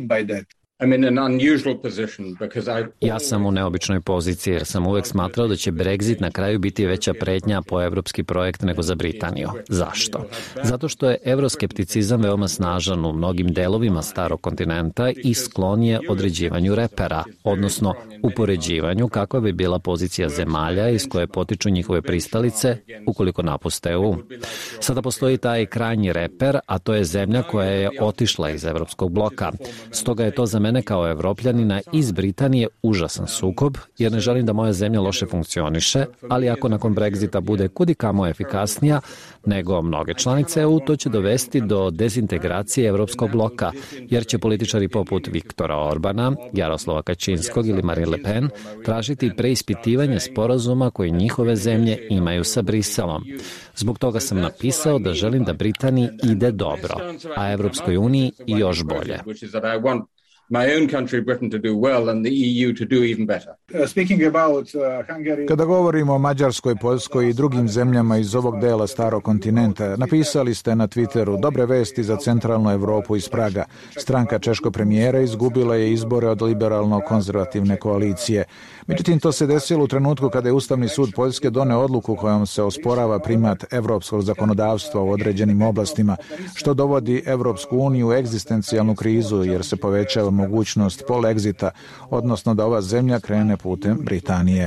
Ja sam u neobičnoj poziciji jer sam uvek smatrao da će Brexit na kraju biti veća pretnja po evropski projekt nego za Britaniju. Zašto? Zato što je evroskepticizam veoma snažan u mnogim delovima starog kontinenta i sklon je određivanju repera, odnosno upoređivanju kakva bi bila pozicija zemalja iz koje potiču njihove pristalice ukoliko napuste E U. Sada postoji taj krajnji reper, a to je zemlja koja je otišla iz evropskog bloka. Stoga je to za mene kao evropljanina iz Britanije užasan sukob, jer ne želim da moja zemlja loše funkcioniše, ali ako nakon Brexita bude kudikamo efikasnija nego mnoge članice E U, to će dovesti do dezintegracije evropskog bloka, jer će političari poput Viktora Orbana, Jaroslava Kačinskog ili Marine Le Pen tražiti preispitivanje sporazuma koji njihove zemlje imaju sa Briselom. Zbog toga sam napisao da želim da Britaniji ide dobro, a Evropskoj uniji i još bolje. My own country, Britain, to do well and the E U to do even better. Uh, speaking about uh, Hungary... Kada govorimo o Mađarskoj, Poljskoj i drugim zemljama iz ovog dela starog kontinenta, napisali ste na Twitteru dobre vesti za centralnu Evropu iz Praga. Stranka češkog premijera izgubila je izbore od liberalno-konzervativne koalicije. Međutim, to se desilo u trenutku kada je Ustavni sud Poljske doneo odluku kojom se osporava primat evropskog zakonodavstva u određenim oblastima, što dovodi Evropsku uniju u egzistencijalnu krizu jer se povećava mogućnost polexita, odnosno da ova zemlja krene putem Britanije.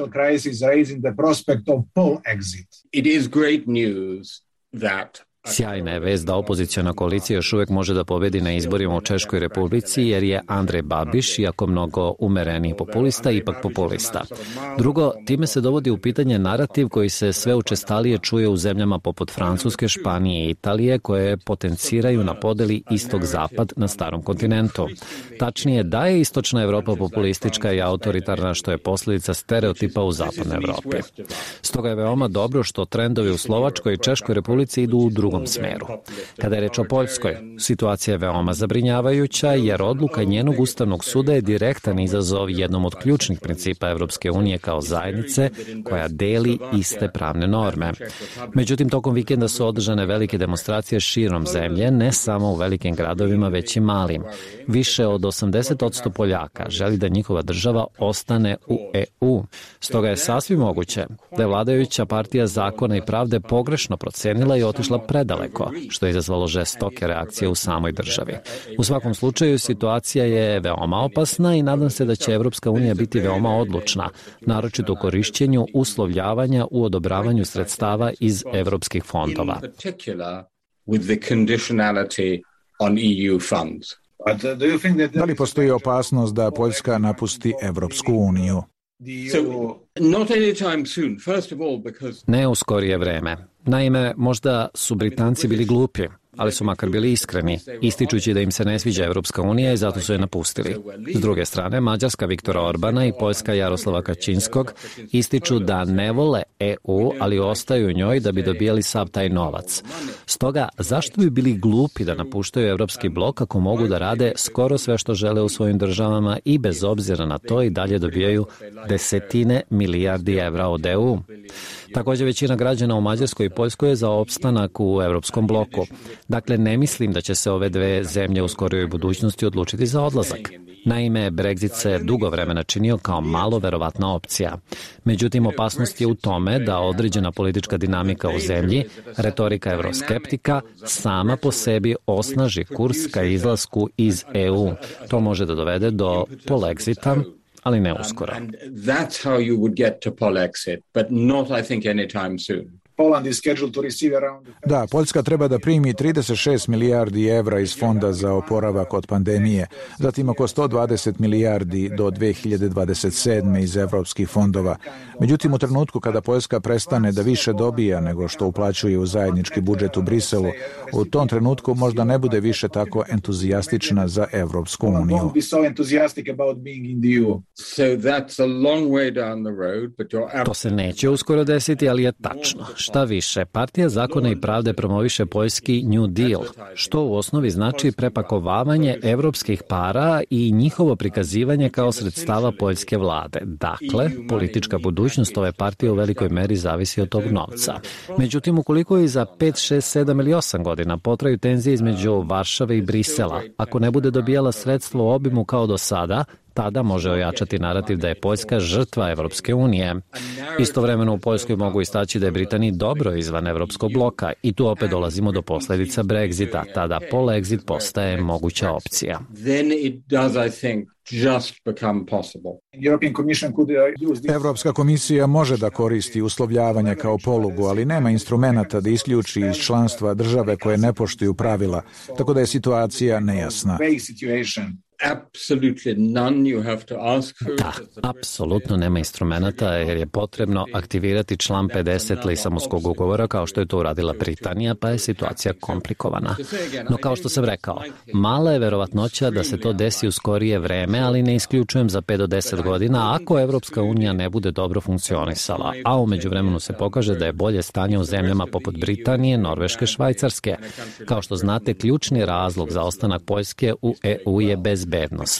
It is great news that Sjajna je vest da opoziciona koalicija još uvek može da pobedi na izborima u Češkoj Republici jer je Andrej Babiš, iako mnogo umereniji populista, ipak populista. Drugo, time se dovodi u pitanje narativ koji se sve učestalije čuje u zemljama poput Francuske, Španije i Italije koje potenciraju na podeli istog-zapad na starom kontinentu. Tačnije, da je istočna Evropa populistička i autoritarna, što je posljedica stereotipa u zapadnoj Evropi. Stoga je veoma dobro što trendovi u Slovačkoj i Češkoj Republici idu u drugom smeru. Kada je reč o Poljskoj, situacija je veoma zabrinjavajuća jer odluka njenog Ustavnog suda je direktan izazov jednom od ključnih principa Evropske unije kao zajednice koja deli iste pravne norme. Međutim, tokom vikenda su održane velike demonstracije širom zemlje, ne samo u velikim gradovima, već i malim. Više od osamdeset posto Poljaka želi da njihova država ostane u E U. Stoga je sasvim moguće da je vladajuća partija Zakona i pravde pogrešno procenila i otišla predaleko, što je izazvalo žestoke reakcije u samoj državi. U svakom slučaju, situacija je veoma opasna i nadam se da će Evropska unija biti veoma odlučna, naročito u korišćenju uslovljavanja u odobravanju sredstava iz evropskih fondova. Da li postoji opasnost da Poljska napusti Evropsku uniju? Ne u skorije vreme. Naime, možda su Britanci bili glupi, ali su makar bili iskreni, ističući da im se ne sviđa Evropska unija i zato su je napustili. S druge strane, Mađarska Viktora Orbana i Poljska Jaroslava Kačinskog ističu da ne vole E U, ali ostaju u njoj da bi dobijali sav taj novac. Stoga, zašto bi bili glupi da napuštaju Evropski blok ako mogu da rade skoro sve što žele u svojim državama i bez obzira na to i dalje dobijaju desetine milijardi evra od E U? Također, većina građana u Mađarskoj i Poljskoj je za opstanak u Evropskom bloku. Dakle, ne mislim da će se ove dve zemlje u skorijoj budućnosti odlučiti za odlazak. Naime, Brexit se dugo vremena činio kao malo verovatna opcija. Međutim, opasnost je u tome da određena politička dinamika u zemlji, retorika evroskeptika, sama po sebi osnaži kurs ka izlasku iz E U. To može da dovede do polexita, ali ne uskoro. And that's how you would get to polexit, but not, I think, anytime soon. Da, Poljska treba da primi trideset šest milijardi evra iz Fonda za oporavak od pandemije, zatim oko sto dvadeset milijardi do dve hiljade dvadeset sedme iz evropskih fondova. Međutim, u trenutku kada Poljska prestane da više dobija nego što uplaćuje u zajednički budžet u Briselu, u tom trenutku možda ne bude više tako entuzijastična za Evropsku uniju. To se neće uskoro desiti, ali je tačno. Šta više, Partija zakona i pravde promoviše poljski New Deal, što u osnovi znači prepakovavanje evropskih para i njihovo prikazivanje kao sredstava poljske vlade. Dakle, politička budućnost ove partije u velikoj meri zavisi od tog novca. Međutim, ukoliko i za pet, šest, sedam ili osam godina potraju tenzije između Varšave i Brisela, ako ne bude dobijala sredstvo u obimu kao do sada, tada može ojačati narativ da je Poljska žrtva Evropske unije. Istovremeno u Poljskoj mogu istaći da je Britaniji dobro izvan Evropskog bloka i tu opet dolazimo do posledica Brexita. Tada polexit postaje moguća opcija. Evropska komisija može da koristi uslovljavanje kao polugu, ali nema instrumenata da isključi iz članstva države koje ne poštuju pravila, tako da je situacija nejasna. Da, apsolutno nema instrumenta jer je potrebno aktivirati član pedeset Lisabonskog ugovora kao što je to uradila Britanija, pa je situacija komplikovana. No kao što sam rekao, mala je verovatnoća da se to desi u skorije vreme, ali ne isključujem za pet do deset godina ako Evropska unija ne bude dobro funkcionisala, a u međuvremenu se pokaže da je bolje stanje u zemljama poput Britanije, Norveške, Švajcarske. Kao što znate, ključni razlog za ostanak Poljske u E U je bezbednost.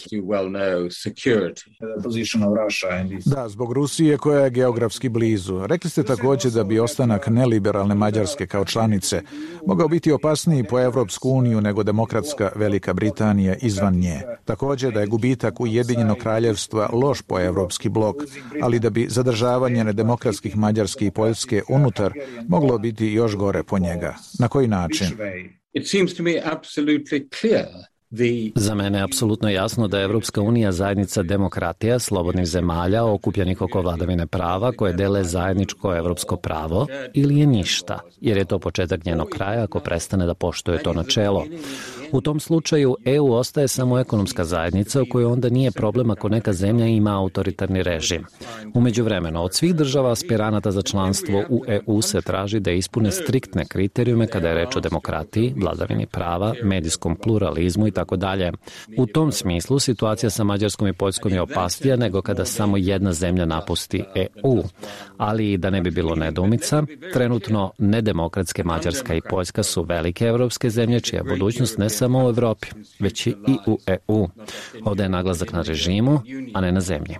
Da, zbog Rusije koja je geografski blizu. Rekli ste također da bi ostanak neliberalne Mađarske kao članice mogao biti opasniji po Evropsku uniju nego demokratska Velika Britanija izvan nje. Također da je gubitak Ujedinjenog kraljevstva loš po Evropski blok, ali da bi zadržavanje nedemokratskih Mađarske i Poljske unutar moglo biti još gore po njega. Na koji način? It seems to me absolutely clear. Za mene je apsolutno jasno da je Evropska unija zajednica demokratija, slobodnih zemalja, okupljenih oko vladavine prava, koje dele zajedničko evropsko pravo, ili je ništa, jer je to početak njenog kraja ako prestane da poštuje to načelo. U tom slučaju E U ostaje samo ekonomska zajednica u kojoj onda nije problem ako neka zemlja ima autoritarni režim. U međuvremenu, od svih država aspiranata za članstvo u E U se traži da ispune striktne kriterijume kada je reč o demokratiji, vladavini prava, medijskom pluralizmu i tako dalje. U tom smislu situacija sa Mađarskom i Poljskom je opasnija nego kada samo jedna zemlja napusti E U. Ali da ne bi bilo nedoumica, trenutno nedemokratske Mađarska i Poljska su velike evropske zemlje čija budućnost ne samo u Evropi, već i u E U. Ovdje je naglasak na režimu, a ne na zemlji.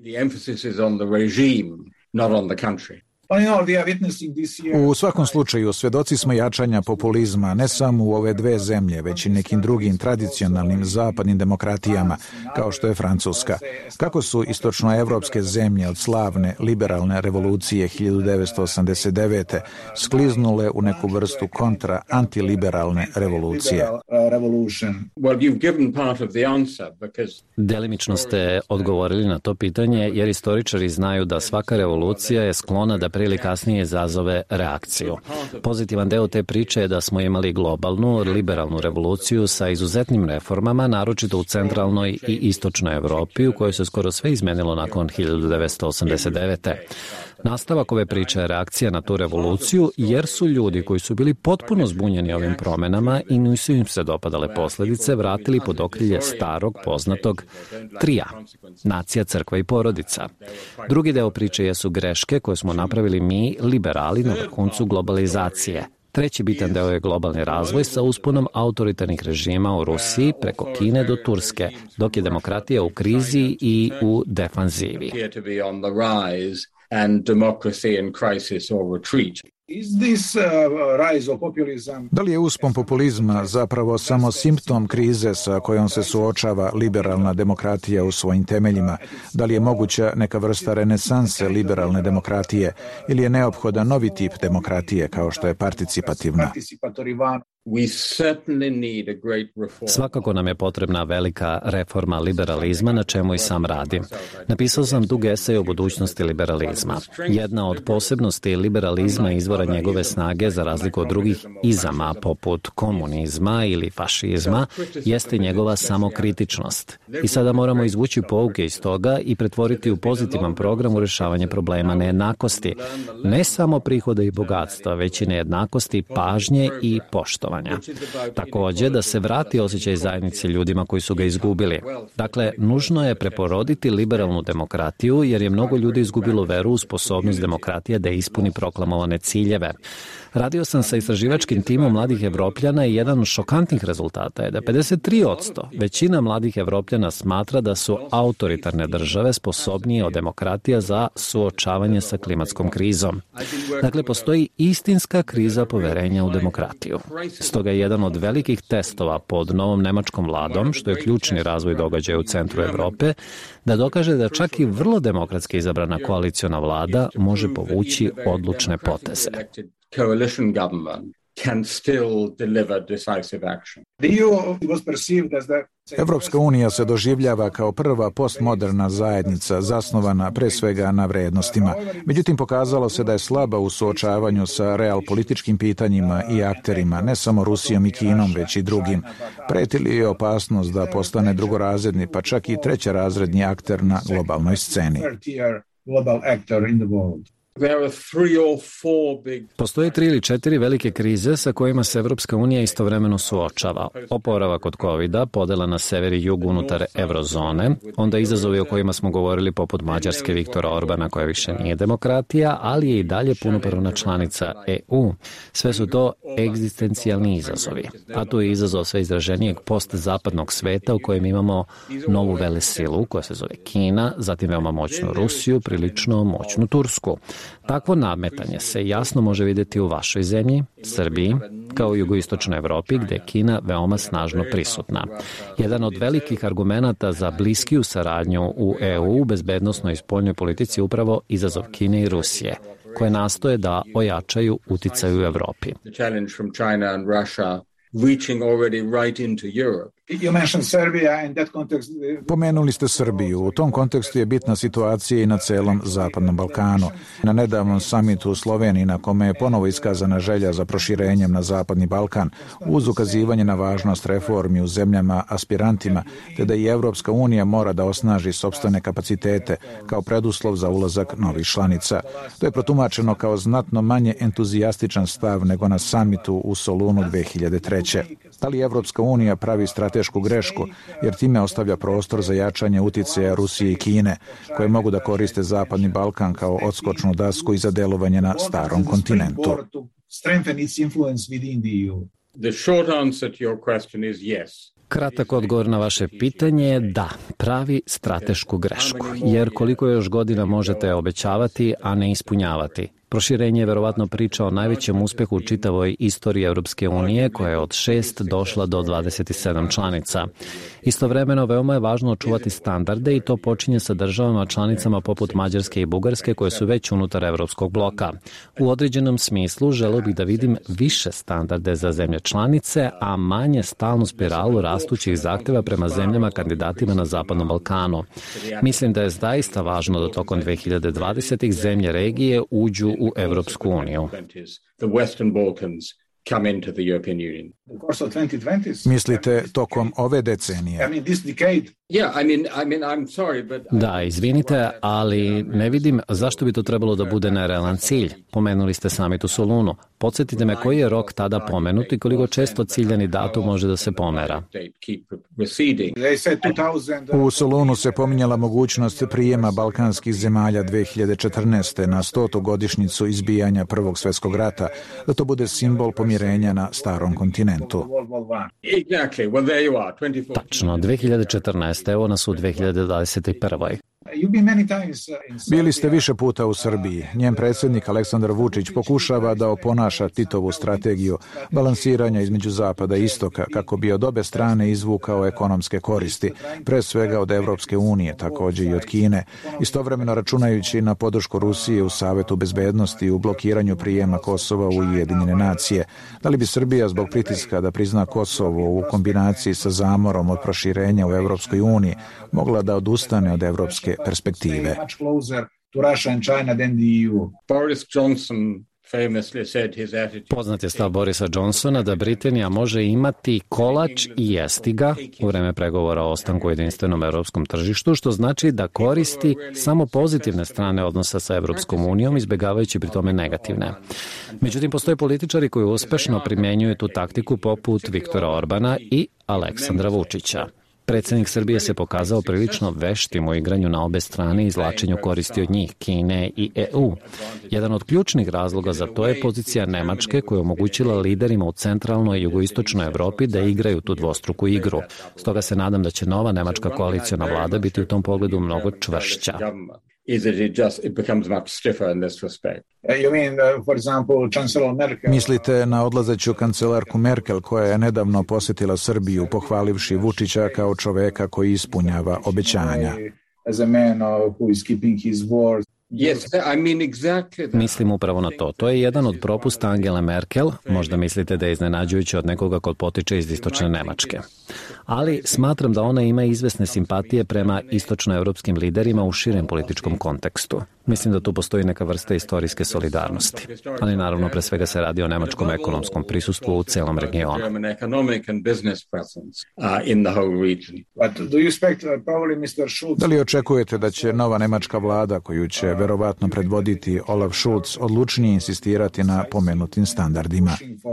U svakom slučaju, svjedoci smo jačanja populizma ne samo u ove dve zemlje, već i nekim drugim tradicionalnim zapadnim demokratijama, kao što je Francuska. Kako su istočnoevropske zemlje od slavne liberalne revolucije hiljadu devetsto osamdeset devete skliznule u neku vrstu kontra antiliberalne revolucije? Delimično ste odgovorili na to pitanje, jer istoričari znaju da svaka revolucija je sklona da prije ili kasnije izazove reakciju. Pozitivan deo te priče je da smo imali globalnu, liberalnu revoluciju sa izuzetnim reformama, naročito u centralnoj i istočnoj Evropi, u kojoj se skoro sve izmenilo nakon hiljadu devetsto osamdeset devete. Nastavak ove priče je reakcija na tu revoluciju, jer su ljudi koji su bili potpuno zbunjeni ovim promenama i nisu im se dopadale posljedice, vratili pod okrilje starog, poznatog trija, nacija, crkva i porodica. Drugi deo priče jesu greške koje smo napravili mi, liberali, na vrhuncu globalizacije. Treći bitan deo je globalni razvoj sa usponom autoritarnih režima u Rusiji preko Kine do Turske, dok je demokratija u krizi i u defanzivi. And democracy in crisis or retreat. Da li je uspon populizma zapravo samo simptom krize sa kojom se suočava liberalna demokratija u svojim temeljima? Da li je moguća neka vrsta renesanse liberalne demokratije ili je neophodan novi tip demokratije kao što je participativna? Svakako nam je potrebna velika reforma liberalizma, na čemu i sam radim. Napisao sam dug esej o budućnosti liberalizma. Jedna od posebnosti liberalizma je izvora njegove snage, za razliku od drugih izama, poput komunizma ili fašizma, jeste njegova samokritičnost. I sada moramo izvući pouke iz toga i pretvoriti u pozitivan program u rješavanje problema nejednakosti. Ne samo prihoda i bogatstva, već i nejednakosti, pažnje i poštovanja. Također da se vrati osjećaj zajednice ljudima koji su ga izgubili. Dakle, nužno je preporoditi liberalnu demokratiju jer je mnogo ljudi izgubilo veru u sposobnost demokratije da ispuni proklamovane ciljeve. Radio sam sa istraživačkim timom mladih Evropljana i jedan od šokantnih rezultata je da pedeset tri posto većina mladih Evropljana smatra da su autoritarne države sposobnije od demokratija za suočavanje sa klimatskom krizom. Dakle, postoji istinska kriza poverenja u demokratiju. Stoga je jedan od velikih testova pod novom nemačkom vladom, što je ključni razvoj događaja u centru Evrope, da dokaže da čak i vrlo demokratski izabrana koaliciona vlada može povući odlučne poteze. Coalition government can still deliver decisive action. Evropska unija se doživljava kao prva postmoderna zajednica zasnovana pre svega na vrednostima. Međutim, pokazalo se da je slaba u suočavanju sa realpolitičkim pitanjima i akterima, ne samo Rusijom i Kinom, već i drugim. Preti li je opasnost da postane drugorazredni, pa čak i trećerazredni akter na globalnoj sceni? Postoje tri ili četiri velike krize sa kojima se Evropska unija istovremeno suočava. Oporavak od kovida, podela na sever i jug unutar eurozone, onda izazovi o kojima smo govorili poput Mađarske Viktora Orbana koja više nije demokratija, ali je i dalje punopravna članica E U. Sve su to egzistencijalni izazovi. A tu je izazov sve izraženijeg postzapadnog sveta u kojem imamo novu velesilu koja se zove Kina, zatim veoma moćnu Rusiju, prilično moćnu Tursku. Takvo nadmetanje se jasno može vidjeti u vašoj zemlji, Srbiji, kao i u jugoistočnoj Evropi, gdje je Kina veoma snažno prisutna. Jedan od velikih argumenata za bliskiju saradnju u E U u bezbednosnoj i spoljnoj politici upravo izazov Kine i Rusije, koje nastoje da ojačaju uticaj u Evropi. Pomenuli ste Srbiju. U tom kontekstu je bitna situacija i na celom Zapadnom Balkanu. Na nedavnom samitu u Sloveniji, na kome je ponovo iskazana želja za proširenjem na Zapadni Balkan, uz ukazivanje na važnost reformi u zemljama aspirantima, te da i Evropska unija mora da osnaži sopstvene kapacitete kao preduslov za ulazak novih članica. To je protumačeno kao znatno manje entuzijastičan stav nego na samitu u Solunu dve hiljade treće. Da li Evropska unija pravi stratešku grešku, jer time ostavlja prostor za jačanje uticaja Rusije i Kine, koje mogu da koriste Zapadni Balkan kao odskočnu dasku i za delovanje na starom kontinentu? The short answer to your question is yes. Kratak odgovor na vaše pitanje je da, pravi stratešku grešku, jer koliko još godina možete obećavati, a ne ispunjavati. Proširenje je verovatno priča o najvećem uspehu u čitavoj istoriji Europske unije, koja je od šest došla do dvadeset sedam članica. Istovremeno, veoma je važno očuvati standarde i to počinje sa državama članicama poput Mađarske i Bugarske, koje su već unutar Evropskog bloka. U određenom smislu želeo bih da vidim više standarde za zemlje članice, a manje stalnu spiralu rastućih zahteva prema zemljama kandidatima na Zapadnom Balkanu. Mislim da je zaista važno da tokom dve hiljade dvadesete. zemlje regije uđu u Evropsku uniju. Mislite tokom ove decenije? Da, izvinite, ali ne vidim zašto bi to trebalo da bude nerealan cilj. Pomenuli ste summit u Solunu. Podsjetite me koji je rok tada pomenut i koliko često ciljani datum može da se pomera. U Solunu se pominjala mogućnost prijema balkanskih zemalja dve hiljade četrnaeste. na stotu godišnjicu izbijanja Prvog svjetskog rata, da to bude simbol pomirenja na starom kontinentu. Tačno, dve hiljade četrnaeste. Evo nas u dve hiljade dvadeset prve. Bili ste više puta u Srbiji. Njen predsjednik Aleksandar Vučić pokušava da oponaša Titovu strategiju balansiranja između zapada i istoka kako bi od obe strane izvukao ekonomske koristi, pre svega od Evropske unije, također i od Kine, istovremeno računajući na podršku Rusije u Savetu bezbednosti u blokiranju prijema Kosova u Ujedinjene nacije. Da li bi Srbija zbog pritiska da prizna Kosovo u kombinaciji sa zamorom od proširenja u Evropskoj uniji mogla da odustane od evropske perspektive? Boris Johnson Poznat je stav Borisa Johnsona da Britanija može imati kolač i jesti ga u vreme pregovora o ostanku u jedinstvenom evropskom tržištu, što znači da koristi samo pozitivne strane odnosa sa Evropskom unijom, izbjegavajući pri tome negativne. Međutim, postoje političari koji uspešno primjenjuju tu taktiku poput Viktora Orbana i Aleksandra Vučića. Predsjednik Srbije se pokazao prilično veštim u igranju na obe strane i izvlačenju koristi od njih, Kine i E U. Jedan od ključnih razloga za to je pozicija Nemačke koja je omogućila liderima u centralnoj i jugoistočnoj Evropi da igraju tu dvostruku igru. Stoga se nadam da će nova nemačka koaliciona vlada biti u tom pogledu mnogo čvršća. Mislite na odlazeću kancelarku Merkel koja je nedavno posjetila Srbiju pohvalivši Vučića kao čoveka koji ispunjava obećanja. Mislim upravo na to. To je jedan od propusta Angele Merkel. Možda mislite da je iznenađujuće od nekoga ko potiče iz istočne Nemačke. Ali smatram da ona ima izvesne simpatije prema istočnoevropskim liderima u širem političkom kontekstu. Mislim da tu postoji neka vrsta istorijske solidarnosti. Ali naravno pre svega se radi o nemačkom ekonomskom prisustvu u celom regionu. Da li očekujete da će nova nemačka vlada, koju će verovatno predvoditi Olaf Scholz, odlučnije insistirati na pomenutim standardima?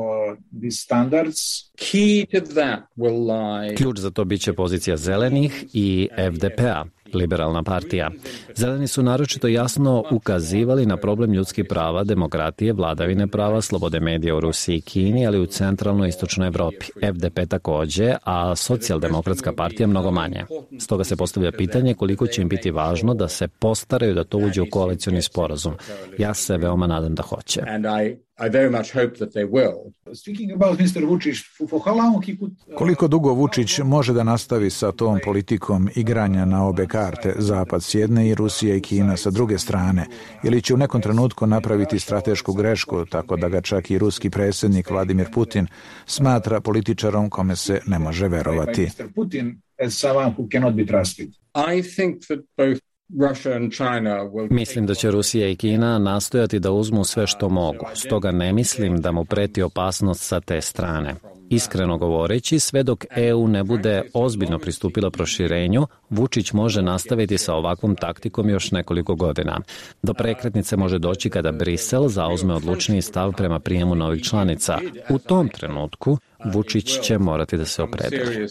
Ključ za to biće pozicija zelenih i F D P-a, liberalna partija. Zeleni su naročito jasno ukazivali na problem ljudskih prava, demokratije, vladavine prava, slobode medija u Rusiji i Kini, ali u centralnoj i istočnoj Evropi. F D P takođe, a socijaldemokratska partija mnogo manje. Stoga se postavlja pitanje koliko će im biti važno da se postaraju da to uđe u koalicioni sporazum. Ja se veoma nadam da hoće. I very much hope that they will. Speaking about mister Vučić, for how long he could... Koliko dugo Vučić može da nastavi sa tom politikom igranja na obe karte, Zapad s jedne i Rusija i Kina sa druge strane, ili će u nekom trenutku napraviti stratešku grešku, tako da ga čak i ruski predsjednik Vladimir Putin smatra političarom kome se ne može verovati? mister Putin as someone who cannot be trusted. I think that both Mislim da će Rusija i Kina nastojati da uzmu sve što mogu, stoga ne mislim da mu preti opasnost sa te strane. Iskreno govoreći, sve dok E U ne bude ozbiljno pristupila proširenju, Vučić može nastaviti sa ovakvom taktikom još nekoliko godina. Do prekretnice može doći kada Brisel zauzme odlučniji stav prema prijemu novih članica. U tom trenutku Vučić će morati da se opredeli.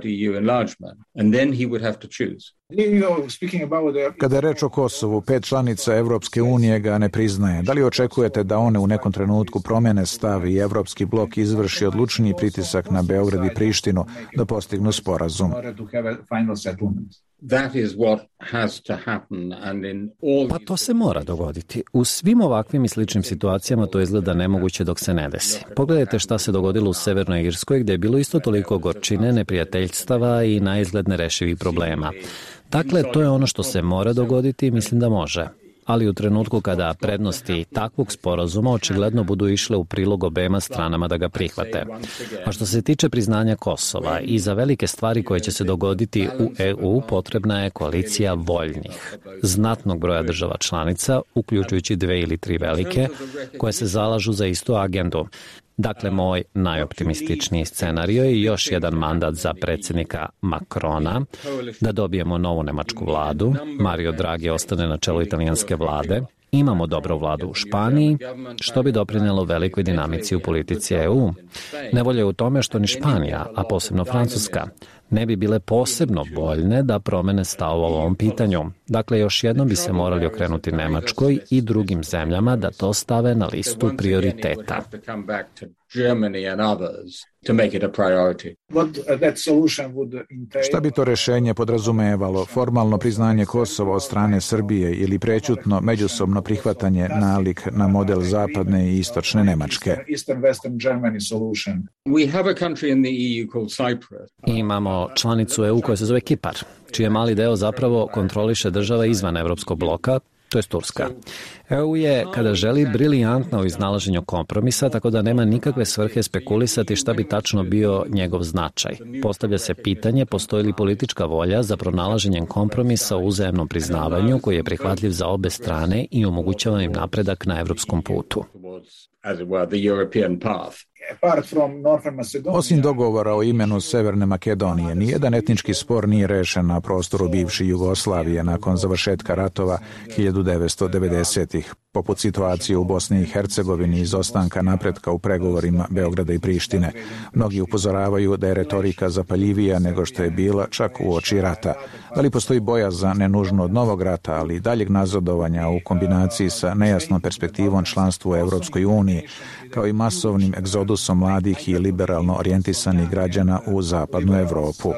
Kada je reč o Kosovu, pet članica Evropske unije ga ne priznaje. Da li očekujete da one u nekom trenutku promene stav i Evropski blok izvrši odlučniji pritisak na Beograd i Prištinu da postignu sporazum? Pa to se mora dogoditi. U svim ovakvim i sličnim situacijama to izgleda nemoguće dok se ne desi. Pogledajte šta se dogodilo u Severnoj Irskoj gdje je bilo isto toliko gorčine, neprijateljstava i naizgled nerešivih problema. Dakle, to je ono što se mora dogoditi i mislim da može. Ali u trenutku kada prednosti takvog sporazuma očigledno budu išle u prilog obema stranama da ga prihvate. A što se tiče priznanja Kosova i za velike stvari koje će se dogoditi u E U potrebna je koalicija voljnih, znatnog broja država članica, uključujući dve ili tri velike, koje se zalažu za istu agendu. Dakle, moj najoptimističniji scenario je još jedan mandat za predsjednika Macrona, da dobijemo novu nemačku vladu, Mario Draghi ostane na čelu italijanske vlade, imamo dobru vladu u Španiji, što bi doprinelo velikoj dinamici u politici E U. Nevolja je u tome što ni Španija, a posebno Francuska, ne bi bile posebno voljne da promene stav o ovom pitanju. Dakle, još jednom bi se morali okrenuti Nemačkoj i drugim zemljama da to stave na listu prioriteta. Šta bi to rešenje podrazumevalo? Formalno priznanje Kosova od strane Srbije ili prećutno međusobno prihvatanje nalik na model zapadne i istočne Nemačke? Imamo članicu E U koja se zove Kipar, čiji mali deo zapravo kontroliše država izvan Evropskog bloka, to je Turska. E U je, kada želi, briljantna u iznalaženju kompromisa, tako da nema nikakve svrhe spekulisati šta bi tačno bio njegov značaj. Postavlja se pitanje postoji li politička volja za pronalaženjem kompromisa u uzajamnom priznavanju koji je prihvatljiv za obe strane i omogućava im napredak na evropskom putu. Osim dogovora o imenu Severne Makedonije, nijedan etnički spor nije rešen na prostoru bivše Jugoslavije nakon završetka ratova hiljadu devetsto devedesetih, poput situacije u Bosni i Hercegovini i izostanka napretka u pregovorima Beograda i Prištine. Mnogi upozoravaju da je retorika zapaljivija nego što je bila čak u oči rata. Da li postoji bojazan ne nužno od novog rata, ali i daljeg nazadovanja u kombinaciji sa nejasnom perspektivom članstva u Evropskoj uniji, kao i masovnim egzodusom mladih i liberalno orijentisanih građana u zapadnu Evropu?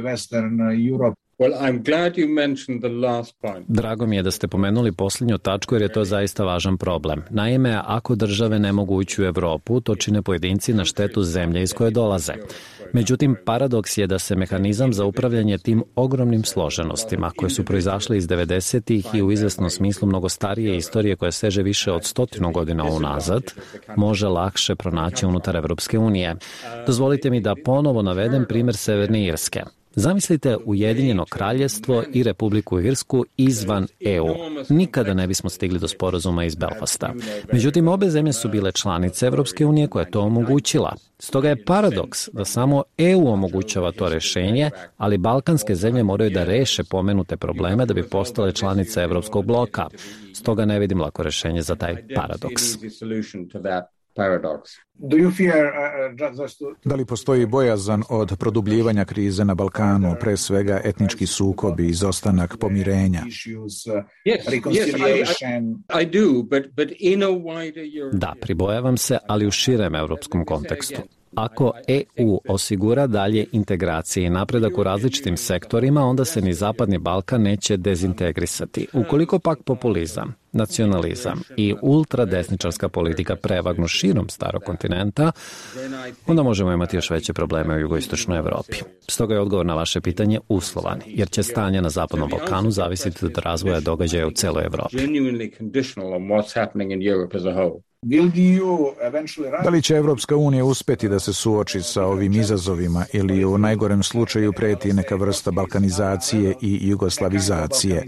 Drago mi je da ste pomenuli posljednju tačku jer je to zaista važan problem. Naime, ako države ne mogu ući u Evropu, to čine pojedinci na štetu zemlje iz koje dolaze. Međutim, paradoks je da se mehanizam za upravljanje tim ogromnim složenostima, koje su proizašle iz devedesetih i u izvesnom smislu mnogo starije istorije koja seže više od stotinu godina unazad, može lakše pronaći unutar Evropske unije. Dozvolite mi da ponovo navedem primer Severne Irske. Zamislite Ujedinjeno kraljevstvo i Republiku Irsku izvan E U. Nikada ne bismo stigli do sporazuma iz Belfasta. Međutim, obe zemlje su bile članice Evropske unije koja je to omogućila. Stoga je paradoks da samo E U omogućava to rešenje, ali balkanske zemlje moraju da reše pomenute probleme da bi postale članice Evropskog bloka. Stoga ne vidim lako rešenje za taj paradoks. Da li postoji bojazan od produbljivanja krize na Balkanu, pre svega etnički sukobi, izostanak pomirenja? Da, pribojavam se, ali u širem evropskom kontekstu. Ako E U osigura dalje integracije i napredak u različitim sektorima, onda se ni Zapadni Balkan neće dezintegrisati. Ukoliko pak populizam, nacionalizam i ultradesničarska politika prevagnu širom starog kontinenta, onda možemo imati još veće probleme u jugoistočnoj Evropi. Stoga je odgovor na vaše pitanje uslovan, jer će stanje na Zapadnom Balkanu zavisiti od razvoja događaja u celoj Evropi. Da li će Evropska unija uspeti da se suoči sa ovim izazovima ili u najgorem slučaju preti neka vrsta balkanizacije i jugoslavizacije?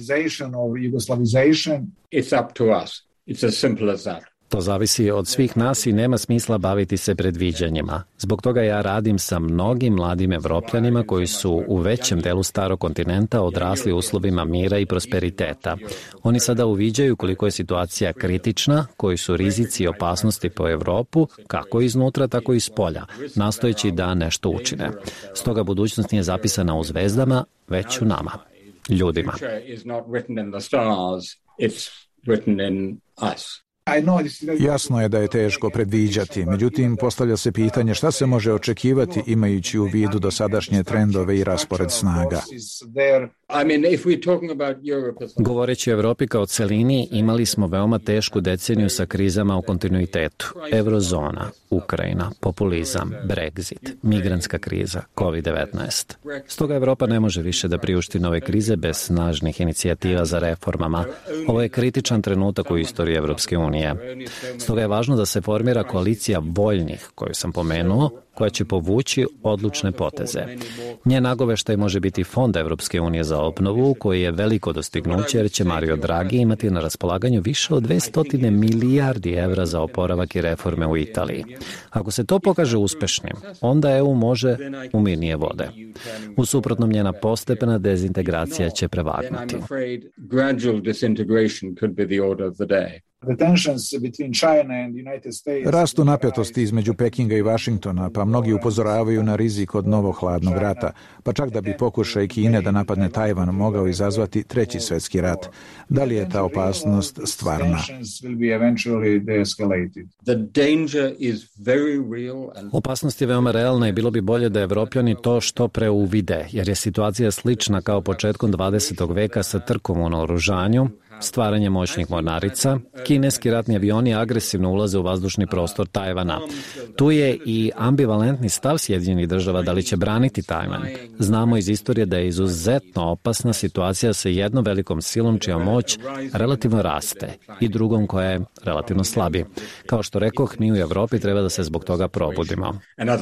To zavisi od svih nas i nema smisla baviti se predviđanjima. Zbog toga ja radim sa mnogim mladim Evropljanima koji su u većem delu starog kontinenta odrasli u uslovima mira i prosperiteta. Oni sada uviđaju koliko je situacija kritična, koji su rizici i opasnosti po Evropu, kako iznutra, tako i spolja, nastojeći da nešto učine. Stoga budućnost nije zapisana u zvezdama, već u nama, ljudima. Jasno je da je teško predviđati, međutim postavlja se pitanje šta se može očekivati imajući u vidu dosadašnje trendove i raspored snaga. Govoreći o Evropi kao celini, imali smo veoma tešku deceniju sa krizama u kontinuitetu. Eurozona, Ukrajina, populizam, Brexit, migrantska kriza, kovid devetnaest. Stoga Evropa ne može više da priušti nove krize bez snažnih inicijativa za reformama. Ovo je kritičan trenutak u istoriji Evropske unije. Stoga je važno da se formira koalicija voljnih, koju sam pomenuo, koja će povući odlučne poteze. Njen nagoveštaj može biti Fond Evropske unije za obnovu, koji je veliko dostignuće jer će Mario Draghi imati na raspolaganju više od dvesta milijardi evra za oporavak i reforme u Italiji. Ako se to pokaže uspešnim, onda E U može u mirnije vode. U suprotnom, njena postepena dezintegracija će prevagnuti. Rastu napetosti između Pekinga i Vašingtona, pa mnogi upozoravaju na rizik od novog hladnog rata, pa čak da bi pokušaj Kine da napadne Tajvan mogao izazvati treći svetski rat. Da li je ta opasnost stvarna? Opasnost je veoma realna i bilo bi bolje da Evropljani to što pre uvide, jer je situacija slična kao početkom dvadesetog veka sa trkom u naoružanju, stvaranje moćnih mornarica, kineski ratni avioni agresivno ulaze u vazdušni prostor Tajvana. Tu je i ambivalentni stav Sjedinjenih država da li će braniti Tajvan. Znamo iz istorije da je izuzetno opasna situacija sa jednom velikom silom čija moć relativno raste i drugom koja je relativno slabi. Kao što rekoh, mi u Evropi treba da se zbog toga probudimo.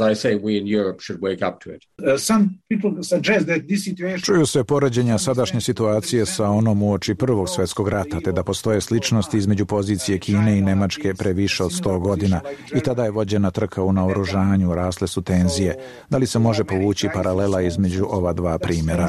Čuju se poređenja sadašnje situacije sa onom uoči Prvog svetskog rata, te da postoje sličnosti između pozicije Kine i Nemačke pre više od sto godina. I tada je vođena trka u naoružanju, rasle su tenzije. Da li se može povući paralela između ova dva primjera?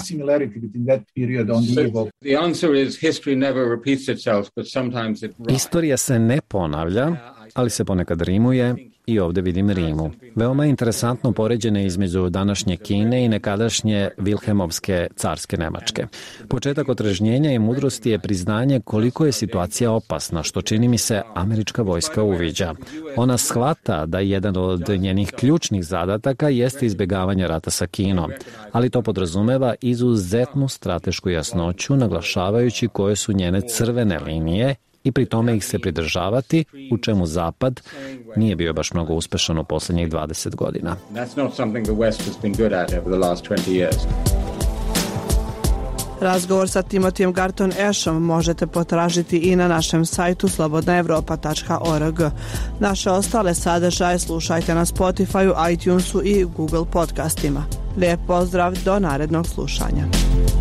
Istorija se ne ponavlja, ali se ponekad rimuje i ovde vidim rimu. Veoma je interesantno poređene između današnje Kine i nekadašnje Vilhelmovske carske Nemačke. Početak otrežnjenja i mudrosti je priznanje koliko je situacija opasna, što čini mi se američka vojska uviđa. Ona shvata da jedan od njenih ključnih zadataka jeste izbjegavanje rata sa Kinom, ali to podrazumeva izuzetnu stratešku jasnoću, naglašavajući koje su njene crvene linije i pri tome ih se pridržavati, u čemu Zapad nije bio baš mnogo uspešan u poslednjih dvadeset godina. Razgovor sa Timotijem Garton Ashom možete potražiti i na našem sajtu slobodna evropa tačka org. Naše ostale sadržaje slušajte na Spotifyu, iTunesu i Google podcastima. Lijep pozdrav, do narednog slušanja.